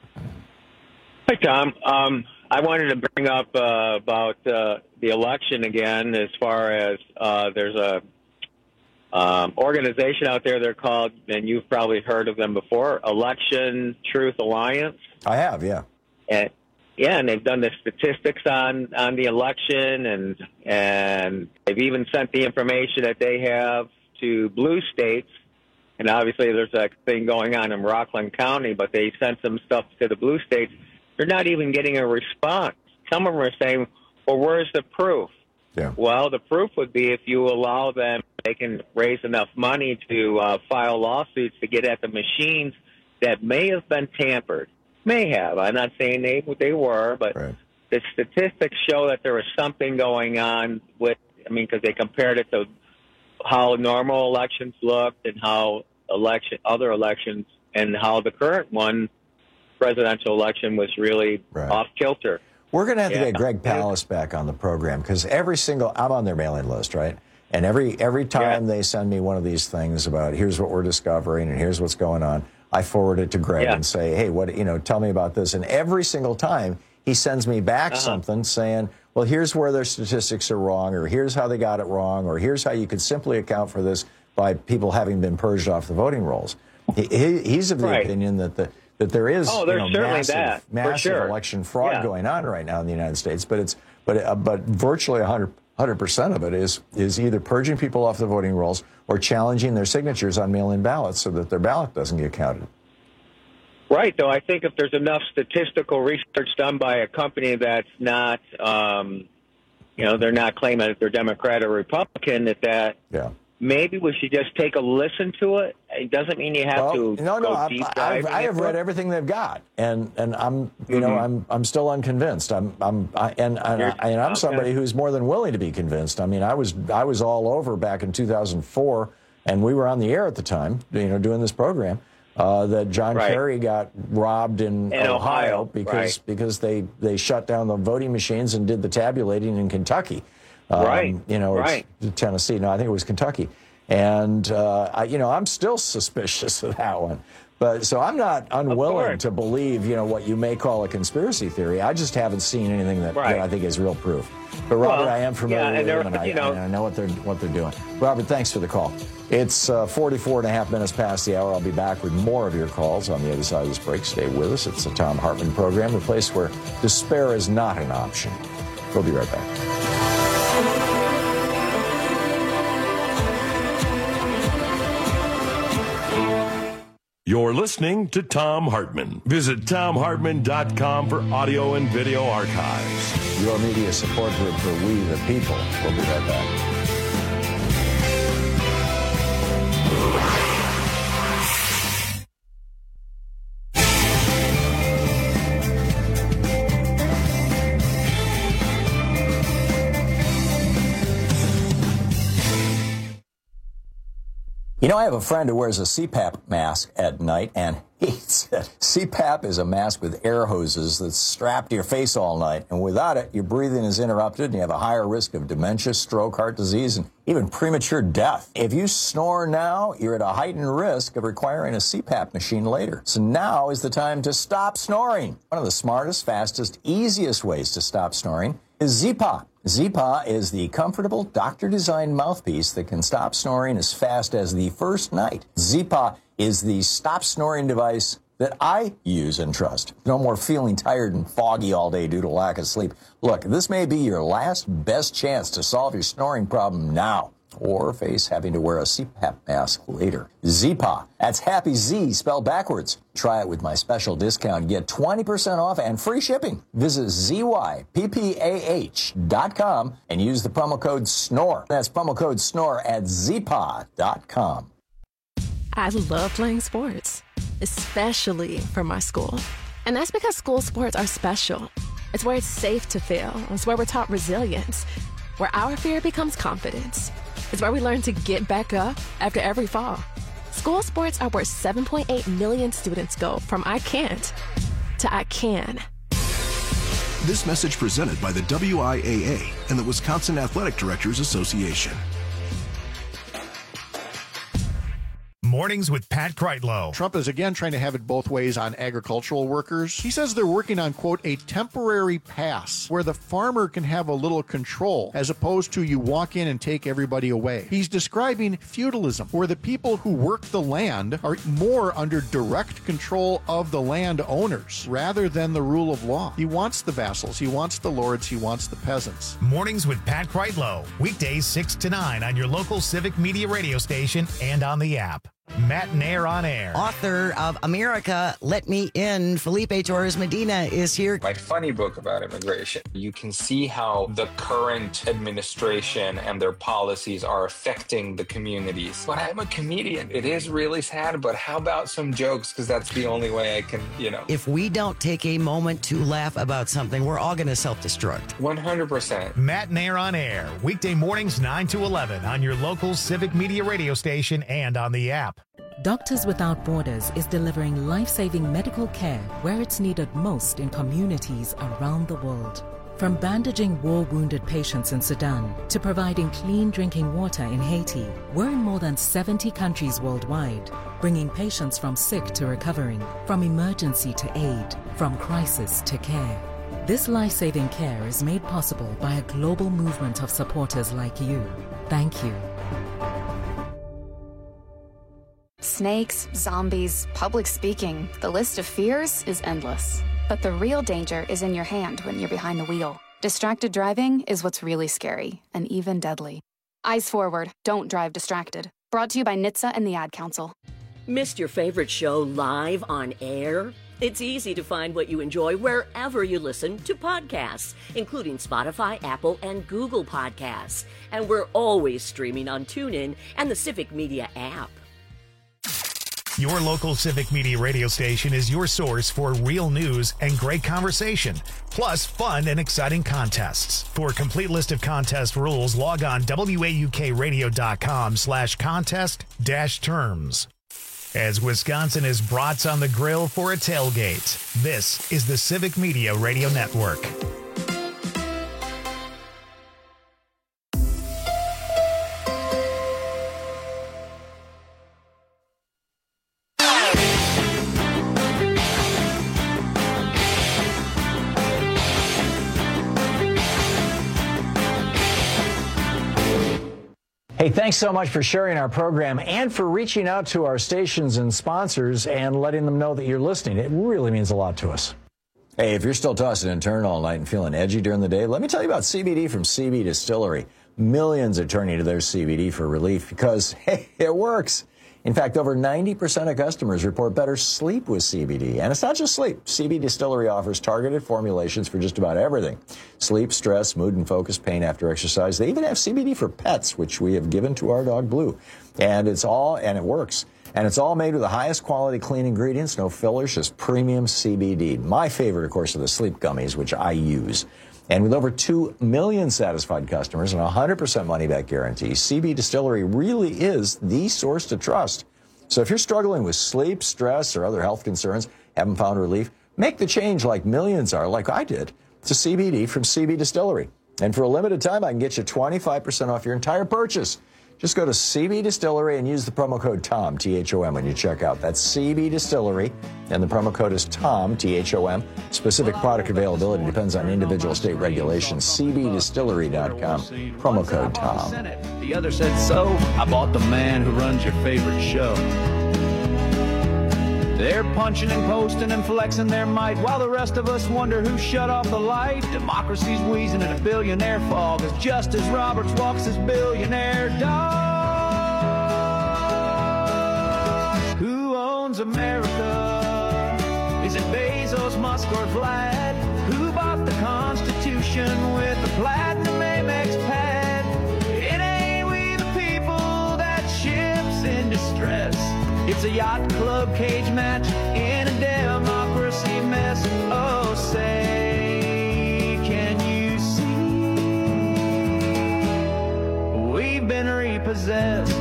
Hi, Tom. Um, I wanted to bring up uh, about uh, the election again as far as uh, there's a um, organization out there they're called, and you've probably heard of them before, Election Truth Alliance. I have, yeah. And, yeah, and they've done the statistics on, on the election, and and they've even sent the information that they have to blue states. And obviously there's a thing going on in Rockland County, but they sent some stuff to the blue states. They're not even getting a response. Some of them are saying, well, where's the proof? Yeah. Well, the proof would be if you allow them, they can raise enough money to uh, file lawsuits to get at the machines that may have been tampered. May have. I'm not saying they, they were, but right. the statistics show that there was something going on with, I mean, because they compared it to how normal elections looked and how election, other elections, and how the current one, presidential election, was really right. off kilter. We're going to have yeah. to get Greg Palast back on the program because every single, I'm on their mailing list, right? And every every time yeah. they send me one of these things about here's what we're discovering and here's what's going on, I forward it to Greg yeah. and say, hey, what, you know, tell me about this. And every single time he sends me back uh-huh. something saying, well, here's where their statistics are wrong, or here's how they got it wrong, or here's how you could simply account for this by people having been purged off the voting rolls. He, he, he's of the right. opinion that the that there is oh, you know, massive, that, massive sure. election fraud yeah. going on right now in the United States, but it's but uh, but virtually one hundred percent of it is is either purging people off the voting rolls or challenging their signatures on mail-in ballots so that their ballot doesn't get counted. Right, though I think if there's enough statistical research done by a company that's not, um, you know, they're not claiming that they're Democrat or Republican, that that yeah. maybe we should just take a listen to it. It doesn't mean you have well, to no, go no, deep I, I've, diving I have into read it. everything they've got, and and I'm you mm-hmm. know I'm I'm still unconvinced. I'm I'm I, and and, I, and I'm okay. somebody who's more than willing to be convinced. I mean, I was I was all over back in two thousand four and we were on the air at the time, you know, doing this program, uh, that John Right. Kerry got robbed in, In Ohio, Ohio, because right. because they, they shut down the voting machines and did the tabulating in Kentucky. Um, Right. You know, Right. it's Tennessee. No, I think it was Kentucky. And, uh, I, you know, I'm still suspicious of that one. But so I'm not unwilling to believe, you know, what you may call a conspiracy theory. I just haven't seen anything that, Right. that I think is real proof. But Robert, Well, I am familiar yeah, and with there- them, and I, you know- and I know what they're what they're doing. Robert, thanks for the call. It's uh, forty-four and a half minutes past the hour. I'll be back with more of your calls on the other side of this break. Stay with us. It's the Thom Hartmann Program, the place where despair is not an option. We'll be right back. You're listening to Thom Hartmann. Visit Thom Hartmann dot com for audio and video archives. Your media support group for We the People. We'll be right back. You know, I have a friend who wears a C PAP mask at night and hates it. C PAP is a mask with air hoses that's strapped to your face all night, and without it, your breathing is interrupted and you have a higher risk of dementia, stroke, heart disease, and even premature death. If you snore now, you're at a heightened risk of requiring a C PAP machine later. So now is the time to stop snoring. One of the smartest, fastest, easiest ways to stop snoring is Zyppah. Zyppah is the comfortable, doctor-designed mouthpiece that can stop snoring as fast as the first night. Zyppah is the stop snoring device that I use and trust. No more feeling tired and foggy all day due to lack of sleep. Look, this may be your last best chance to solve your snoring problem now, or face having to wear a C PAP mask later. Zyppah. That's Happy Z spelled backwards. Try it with my special discount. Get twenty percent off and free shipping. Visit Z Y P P A H dot com and use the promo code SNORE. That's promo code SNORE at Zyppah dot com. I love playing sports, especially for my school. And that's because school sports are special. It's where it's safe to fail. It's where we're taught resilience, where our fear becomes confidence. It's where we learn to get back up after every fall. School sports are where seven point eight million students go from I can't to I can. This message presented by the W I A A and the Wisconsin Athletic Directors Association. Mornings with Pat Kreitlow. Trump is again trying to have it both ways on agricultural workers. He says they're working on, quote, a temporary pass where the farmer can have a little control as opposed to you walk in and take everybody away. He's describing feudalism, where the people who work the land are more under direct control of the landowners rather than the rule of law. He wants the vassals, he wants the lords, he wants the peasants. Mornings with Pat Kreitlow. Weekdays six to nine on your local Civic Media radio station and on the app. Matt Nair on air. Author of America, Let Me In, Felipe Torres Medina is here. My funny book about immigration. You can see how the current administration and their policies are affecting the communities. But I'm a comedian. It is really sad, but how about some jokes? Because that's the only way I can, you know. If we don't take a moment to laugh about something, we're all going to self-destruct. one hundred percent. Matt Nair on air. Weekday mornings nine to eleven on your local Civic Media radio station and on the app. Doctors Without Borders is delivering life-saving medical care where it's needed most in communities around the world. From bandaging war-wounded patients in Sudan to providing clean drinking water in Haiti, we're in more than seventy countries worldwide, bringing patients from sick to recovering, from emergency to aid, from crisis to care. This life-saving care is made possible by a global movement of supporters like you. Thank you. Snakes, zombies, public speaking. The list of fears is endless. But the real danger is in your hand when you're behind the wheel. Distracted driving is what's really scary and even deadly. Eyes forward. Don't drive distracted. Brought to you by N H T S A and the Ad Council. Missed your favorite show live on air? It's easy to find what you enjoy wherever you listen to podcasts, including Spotify, Apple, and Google Podcasts. And we're always streaming on TuneIn and the Civic Media app. Your local Civic Media radio station is your source for real news and great conversation, plus fun and exciting contests. For a complete list of contest rules, log on W A U K radio dot com slash contest dash terms. As Wisconsin is brats on the grill for a tailgate, this is the Civic Media Radio Network. Hey, thanks so much for sharing our program and for reaching out to our stations and sponsors and letting them know that you're listening. It really means a lot to us. Hey, if you're still tossing and turning all night and feeling edgy during the day, let me tell you about C B D from C B Distillery. Millions are turning to their C B D for relief because, hey, it works. In fact, over ninety percent of customers report better sleep with C B D. And it's not just sleep. C B Distillery offers targeted formulations for just about everything. Sleep, stress, mood and focus, pain after exercise. They even have C B D for pets, which we have given to our dog Blue. And it's all, and it works. And it's all made with the highest quality clean ingredients, no fillers, just premium C B D. My favorite, of course, are the sleep gummies, which I use. And with over two million satisfied customers and a one hundred percent money-back guarantee, C B Distillery really is the source to trust. So if you're struggling with sleep, stress, or other health concerns, haven't found relief, make the change like millions are, like I did, to C B D from C B Distillery. And for a limited time, I can get you twenty-five percent off your entire purchase. Just go to C B Distillery and use the promo code TOM, T H O M, when you check out. That's C B Distillery, and the promo code is TOM, T H O M. Specific product availability depends on individual state regulations. C B Distillery dot com, promo code TOM. The other said so. I bought the man who runs your favorite show. They're punching and posting and flexing their might while the rest of us wonder who shut off the light. Democracy's wheezing in a billionaire fog as Justice Roberts walks his billionaire dog. Who owns America? Is it Bezos, Musk, or Vlad? Who bought the Constitution with the platinum Amex pad? It ain't we the people, that ship's in distress. It's a yacht club cage match in a democracy mess. Oh, say, can you see? We've been repossessed.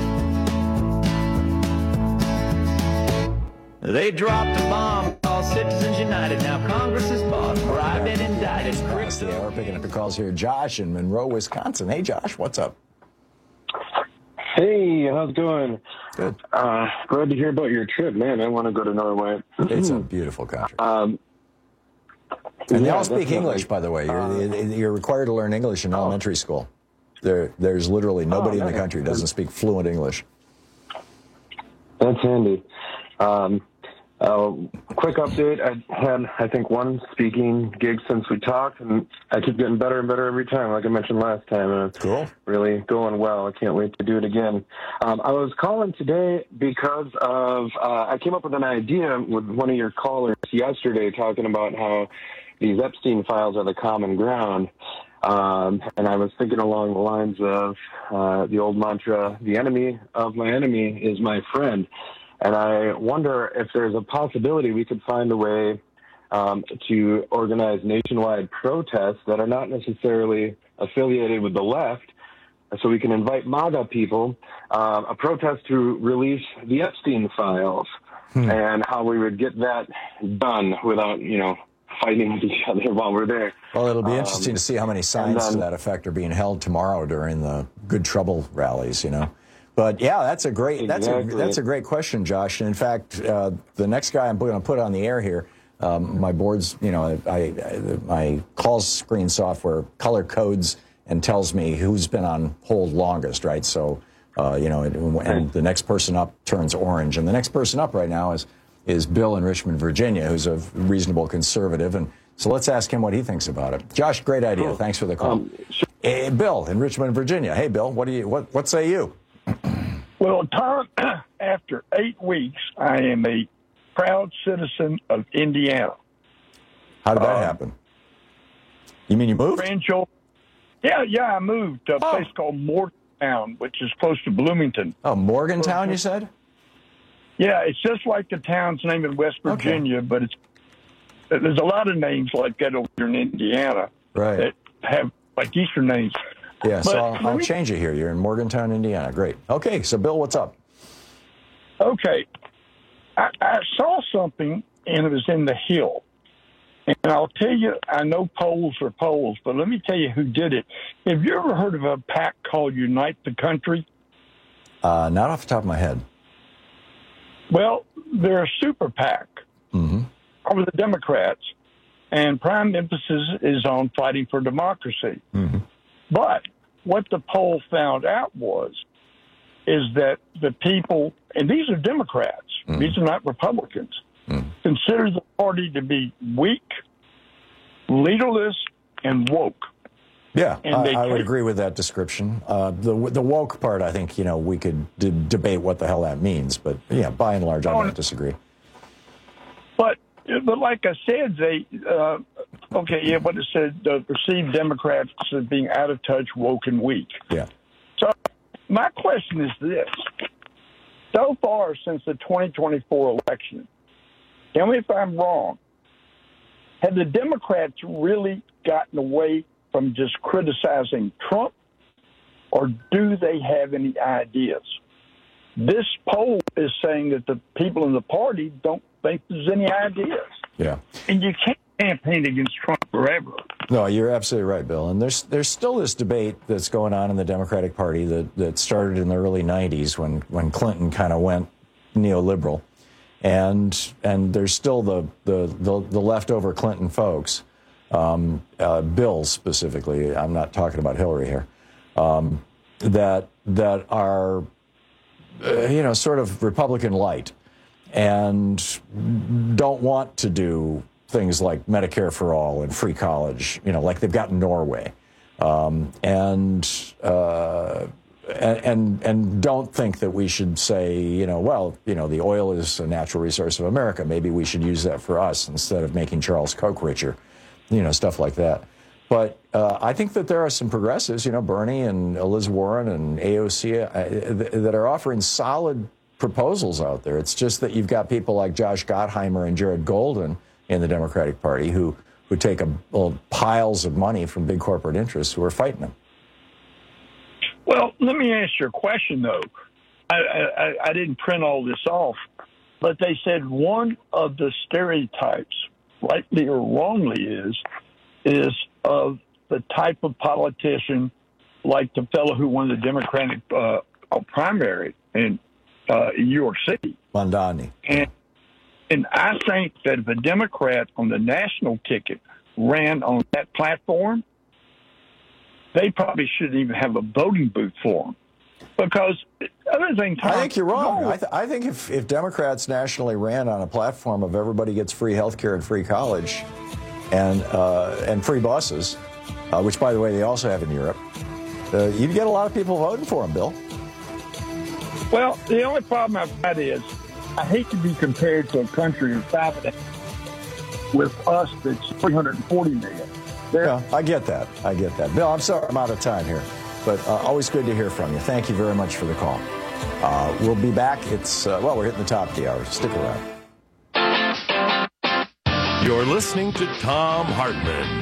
They dropped a bomb, all Citizens United. Now Congress is bought, private indicted. Across the hour, picking up the calls here. Josh in Monroe, Wisconsin. Hey, Josh, what's up? Hey, how's it going? Good. Uh, glad to hear about your trip, man. I want to go to Norway. It's a beautiful country. Um, and they yeah, all speak definitely. English, by the way. You're, Uh, you're required to learn English in elementary school. There, there's literally nobody Oh, in the nice. country who doesn't speak fluent English. That's handy. Um, uh, quick update. I had, I think, one speaking gig since we talked, and I keep getting better and better every time, like I mentioned last time. And it's cool. Really going well. I can't wait to do it again. Um, I was calling today because of, uh, I came up with an idea with one of your callers yesterday talking about how these Epstein files are the common ground. Um, and I was thinking along the lines of uh, the old mantra, the enemy of my enemy is my friend. And I wonder if there's a possibility we could find a way um, to organize nationwide protests that are not necessarily affiliated with the left, so we can invite MAGA people, uh, a protest to release the Epstein files, hmm. and how we would get that done without, you know, fighting each other while we're there. Well, it'll be Um, interesting to see how many signs then, to that effect are being held tomorrow during the Good Trouble rallies, you know. But yeah, that's a great Exactly. that's a that's a great question, Josh. And in fact, uh, the next guy I'm going to put on the air here, um, my board's, you know, I, I my call screen software color codes and tells me who's been on hold longest, right? So, uh, you know, and, and the next person up turns orange, and the next person up right now is is Bill in Richmond, Virginia, who's a reasonable conservative, and so let's ask him what he thinks about it. Josh, great idea. Cool. Thanks for the call. Um, sure. Hey, Bill in Richmond, Virginia. Hey, Bill, what do you what what say you? Well, Tom, after eight weeks, I am a proud citizen of Indiana. How did that Um, happen? You mean you moved? Grandchildren. Yeah, yeah, I moved to a Oh. place called Morgantown, which is close to Bloomington. Oh, Morgantown, you said? Yeah, it's just like the town's name in West Virginia, okay. but it's there's a lot of names like that over here in Indiana right. that have like Eastern names. Yeah, but so I'll, I'll me, change it here. You're in Morgantown, Indiana. Great. Okay, so Bill, what's up? Okay, I, I saw something, and it was in the Hill. And I'll tell you, I know polls are polls, but let me tell you who did it. Have you ever heard of a PAC called Unite the Country? Uh, not off the top of my head. Well, they're a super PAC mm-hmm. over the Democrats, and prime emphasis is on fighting for democracy. Mm-hmm. But what the poll found out was, is that the people, and these are Democrats, mm-hmm. these are not Republicans, mm-hmm. consider the party to be weak, leaderless, and woke. Yeah, and I, I would agree with that description. Uh, the the woke part, I think, you know, we could d- debate what the hell that means, but yeah, by and large, I don't disagree. But but like I said, they uh, okay, yeah, what it said, uh, perceived Democrats as being out of touch, woke, and weak. Yeah. So my question is this: so far since the twenty twenty-four election, tell me if I'm wrong. Have the Democrats really gotten away from just criticizing Trump, or do they have any ideas? This poll is saying that the people in the party don't think there's any ideas. Yeah. And you can't campaign against Trump forever. No, you're absolutely right, Bill. And there's there's still this debate that's going on in the Democratic Party that, that started in the early nineties when, when Clinton kind of went neoliberal. And and there's still the, the, the, the leftover Clinton folks. Um, uh, Bill specifically, I'm not talking about Hillary here, um, that that are, uh, you know, sort of Republican light and don't want to do things like Medicare for all and free college, you know, like they've got in Norway, um, and, uh, and and and don't think that we should say, you know, well, you know, the oil is a natural resource of America. Maybe we should use that for us instead of making Charles Koch richer. You know, stuff like that. But uh, I think that there are some progressives, you know, Bernie and Liz Warren and A O C, uh, th- that are offering solid proposals out there. It's just that you've got people like Josh Gottheimer and Jared Golden in the Democratic Party who, who take a, well, piles of money from big corporate interests who are fighting them. Well, let me ask you a question, though. I, I, I didn't print all this off, but they said one of the stereotypes, rightly or wrongly, is is of the type of politician like the fellow who won the Democratic uh, primary in uh, New York City. Mondani. And, and I think that if a Democrat on the national ticket ran on that platform, they probably shouldn't even have a voting booth for them. Because other thing, Tom, I think you're wrong. No. I, th- I think if, if Democrats nationally ran on a platform of everybody gets free health care and free college and uh, and free buses, uh, which, by the way, they also have in Europe, uh, you'd get a lot of people voting for them, Bill. Well, the only problem I've got is I hate to be compared to a country of five and a half with us that's three hundred forty million. Yeah, I get that. I get that. Bill, I'm sorry I'm out of time here. But uh, always good to hear from you. Thank you very much for the call. Uh, we'll be back. It's, uh, well, we're hitting the top of the hour. Stick around. You're listening to Thom Hartmann.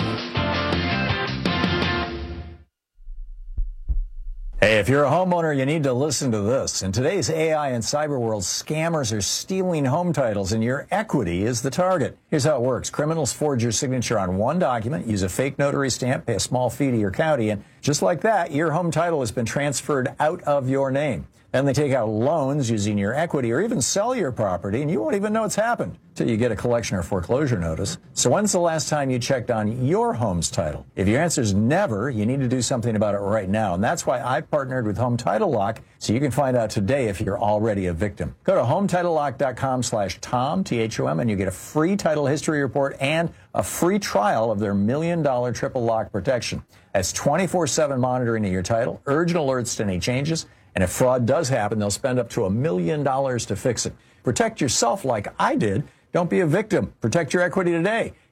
Hey, if you're a homeowner, you need to listen to this. In today's A I and cyber world, scammers are stealing home titles, and your equity is the target. Here's how it works. Criminals forge your signature on one document, use a fake notary stamp, pay a small fee to your county, and just like that, your home title has been transferred out of your name. Then they take out loans using your equity or even sell your property, and you won't even know it's happened until you get a collection or foreclosure notice. So when's the last time you checked on your home's title? If your answer is never, you need to do something about it right now. And that's why I partnered with Home Title Lock, so you can find out today if you're already a victim. Go to home title lock dot com slash Tom, T H O M, and you get a free title history report and a free trial of their million dollar triple lock protection. That's twenty-four seven monitoring of your title, urgent alerts to any changes, and if fraud does happen, they'll spend up to a million dollars to fix it. Protect yourself like I did. Don't be a victim. Protect your equity today.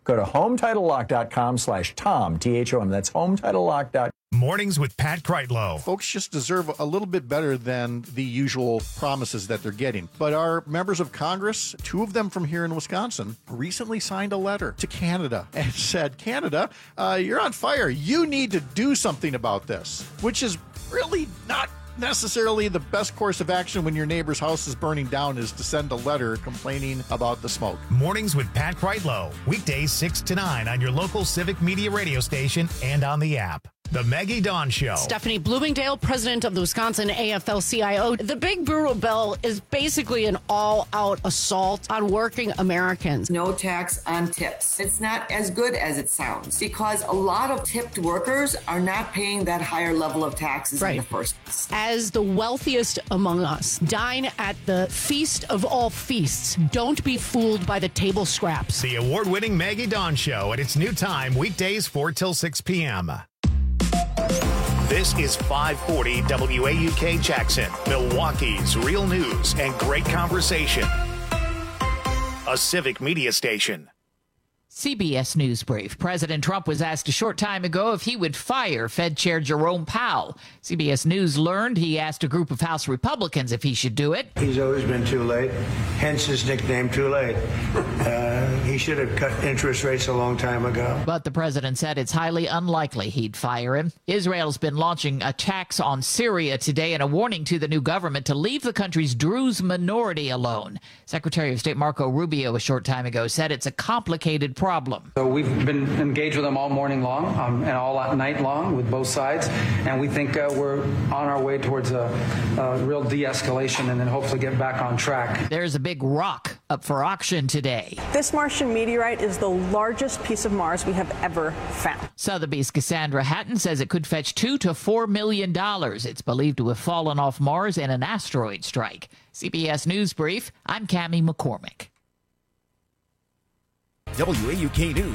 Go to HomeTitleLock.com slash Tom, T H O M. That's HomeTitleLock dot com. Mornings with Pat Kreitlow. Folks just deserve a little bit better than the usual promises that they're getting. But our members of Congress, two of them from here in Wisconsin, recently signed a letter to Canada and said, Canada, uh, you're on fire. You need to do something about this, which is really not necessarily the best course of action when your neighbor's house is burning down, is to send a letter complaining about the smoke. Mornings with Pat Kreitlow. Weekdays six to nine on your local Civic Media radio station and on the app. The Maggie Dawn Show. Stephanie Bloomingdale, president of the Wisconsin A F L C I O. The Big Brutal Bill is basically an all-out assault on working Americans. No tax on tips. It's not as good as it sounds because a lot of tipped workers are not paying that higher level of taxes Right. in the first place. As the wealthiest among us, dine at the feast of all feasts. Don't be fooled by the table scraps. The award-winning Maggie Dawn Show at its new time, weekdays four till six p.m. This is five forty W A U K Jackson, Milwaukee's real news and great conversation. A Civic Media station. C B S News Brief. President Trump was asked a short time ago if he would fire Fed Chair Jerome Powell. C B S News learned he asked a group of House Republicans if he should do it. He's always been too late, hence his nickname, Too Late. Uh, he should have cut interest rates a long time ago. But the president said it's highly unlikely he'd fire him. Israel's been launching attacks on Syria today and a warning to the new government to leave the country's Druze minority alone. Secretary of State Marco Rubio a short time ago said it's a complicated problem. problem. So we've been engaged with them all morning long um, and all night long with both sides, and we think uh, we're on our way towards a, a real de-escalation and then hopefully get back on track. There's a big rock up for auction today. This Martian meteorite is the largest piece of Mars we have ever found. Sotheby's Cassandra Hatton says it could fetch two to four million dollars. It's believed to have fallen off Mars in an asteroid strike. C B S News Brief, I'm Cammie McCormick. W A U K News.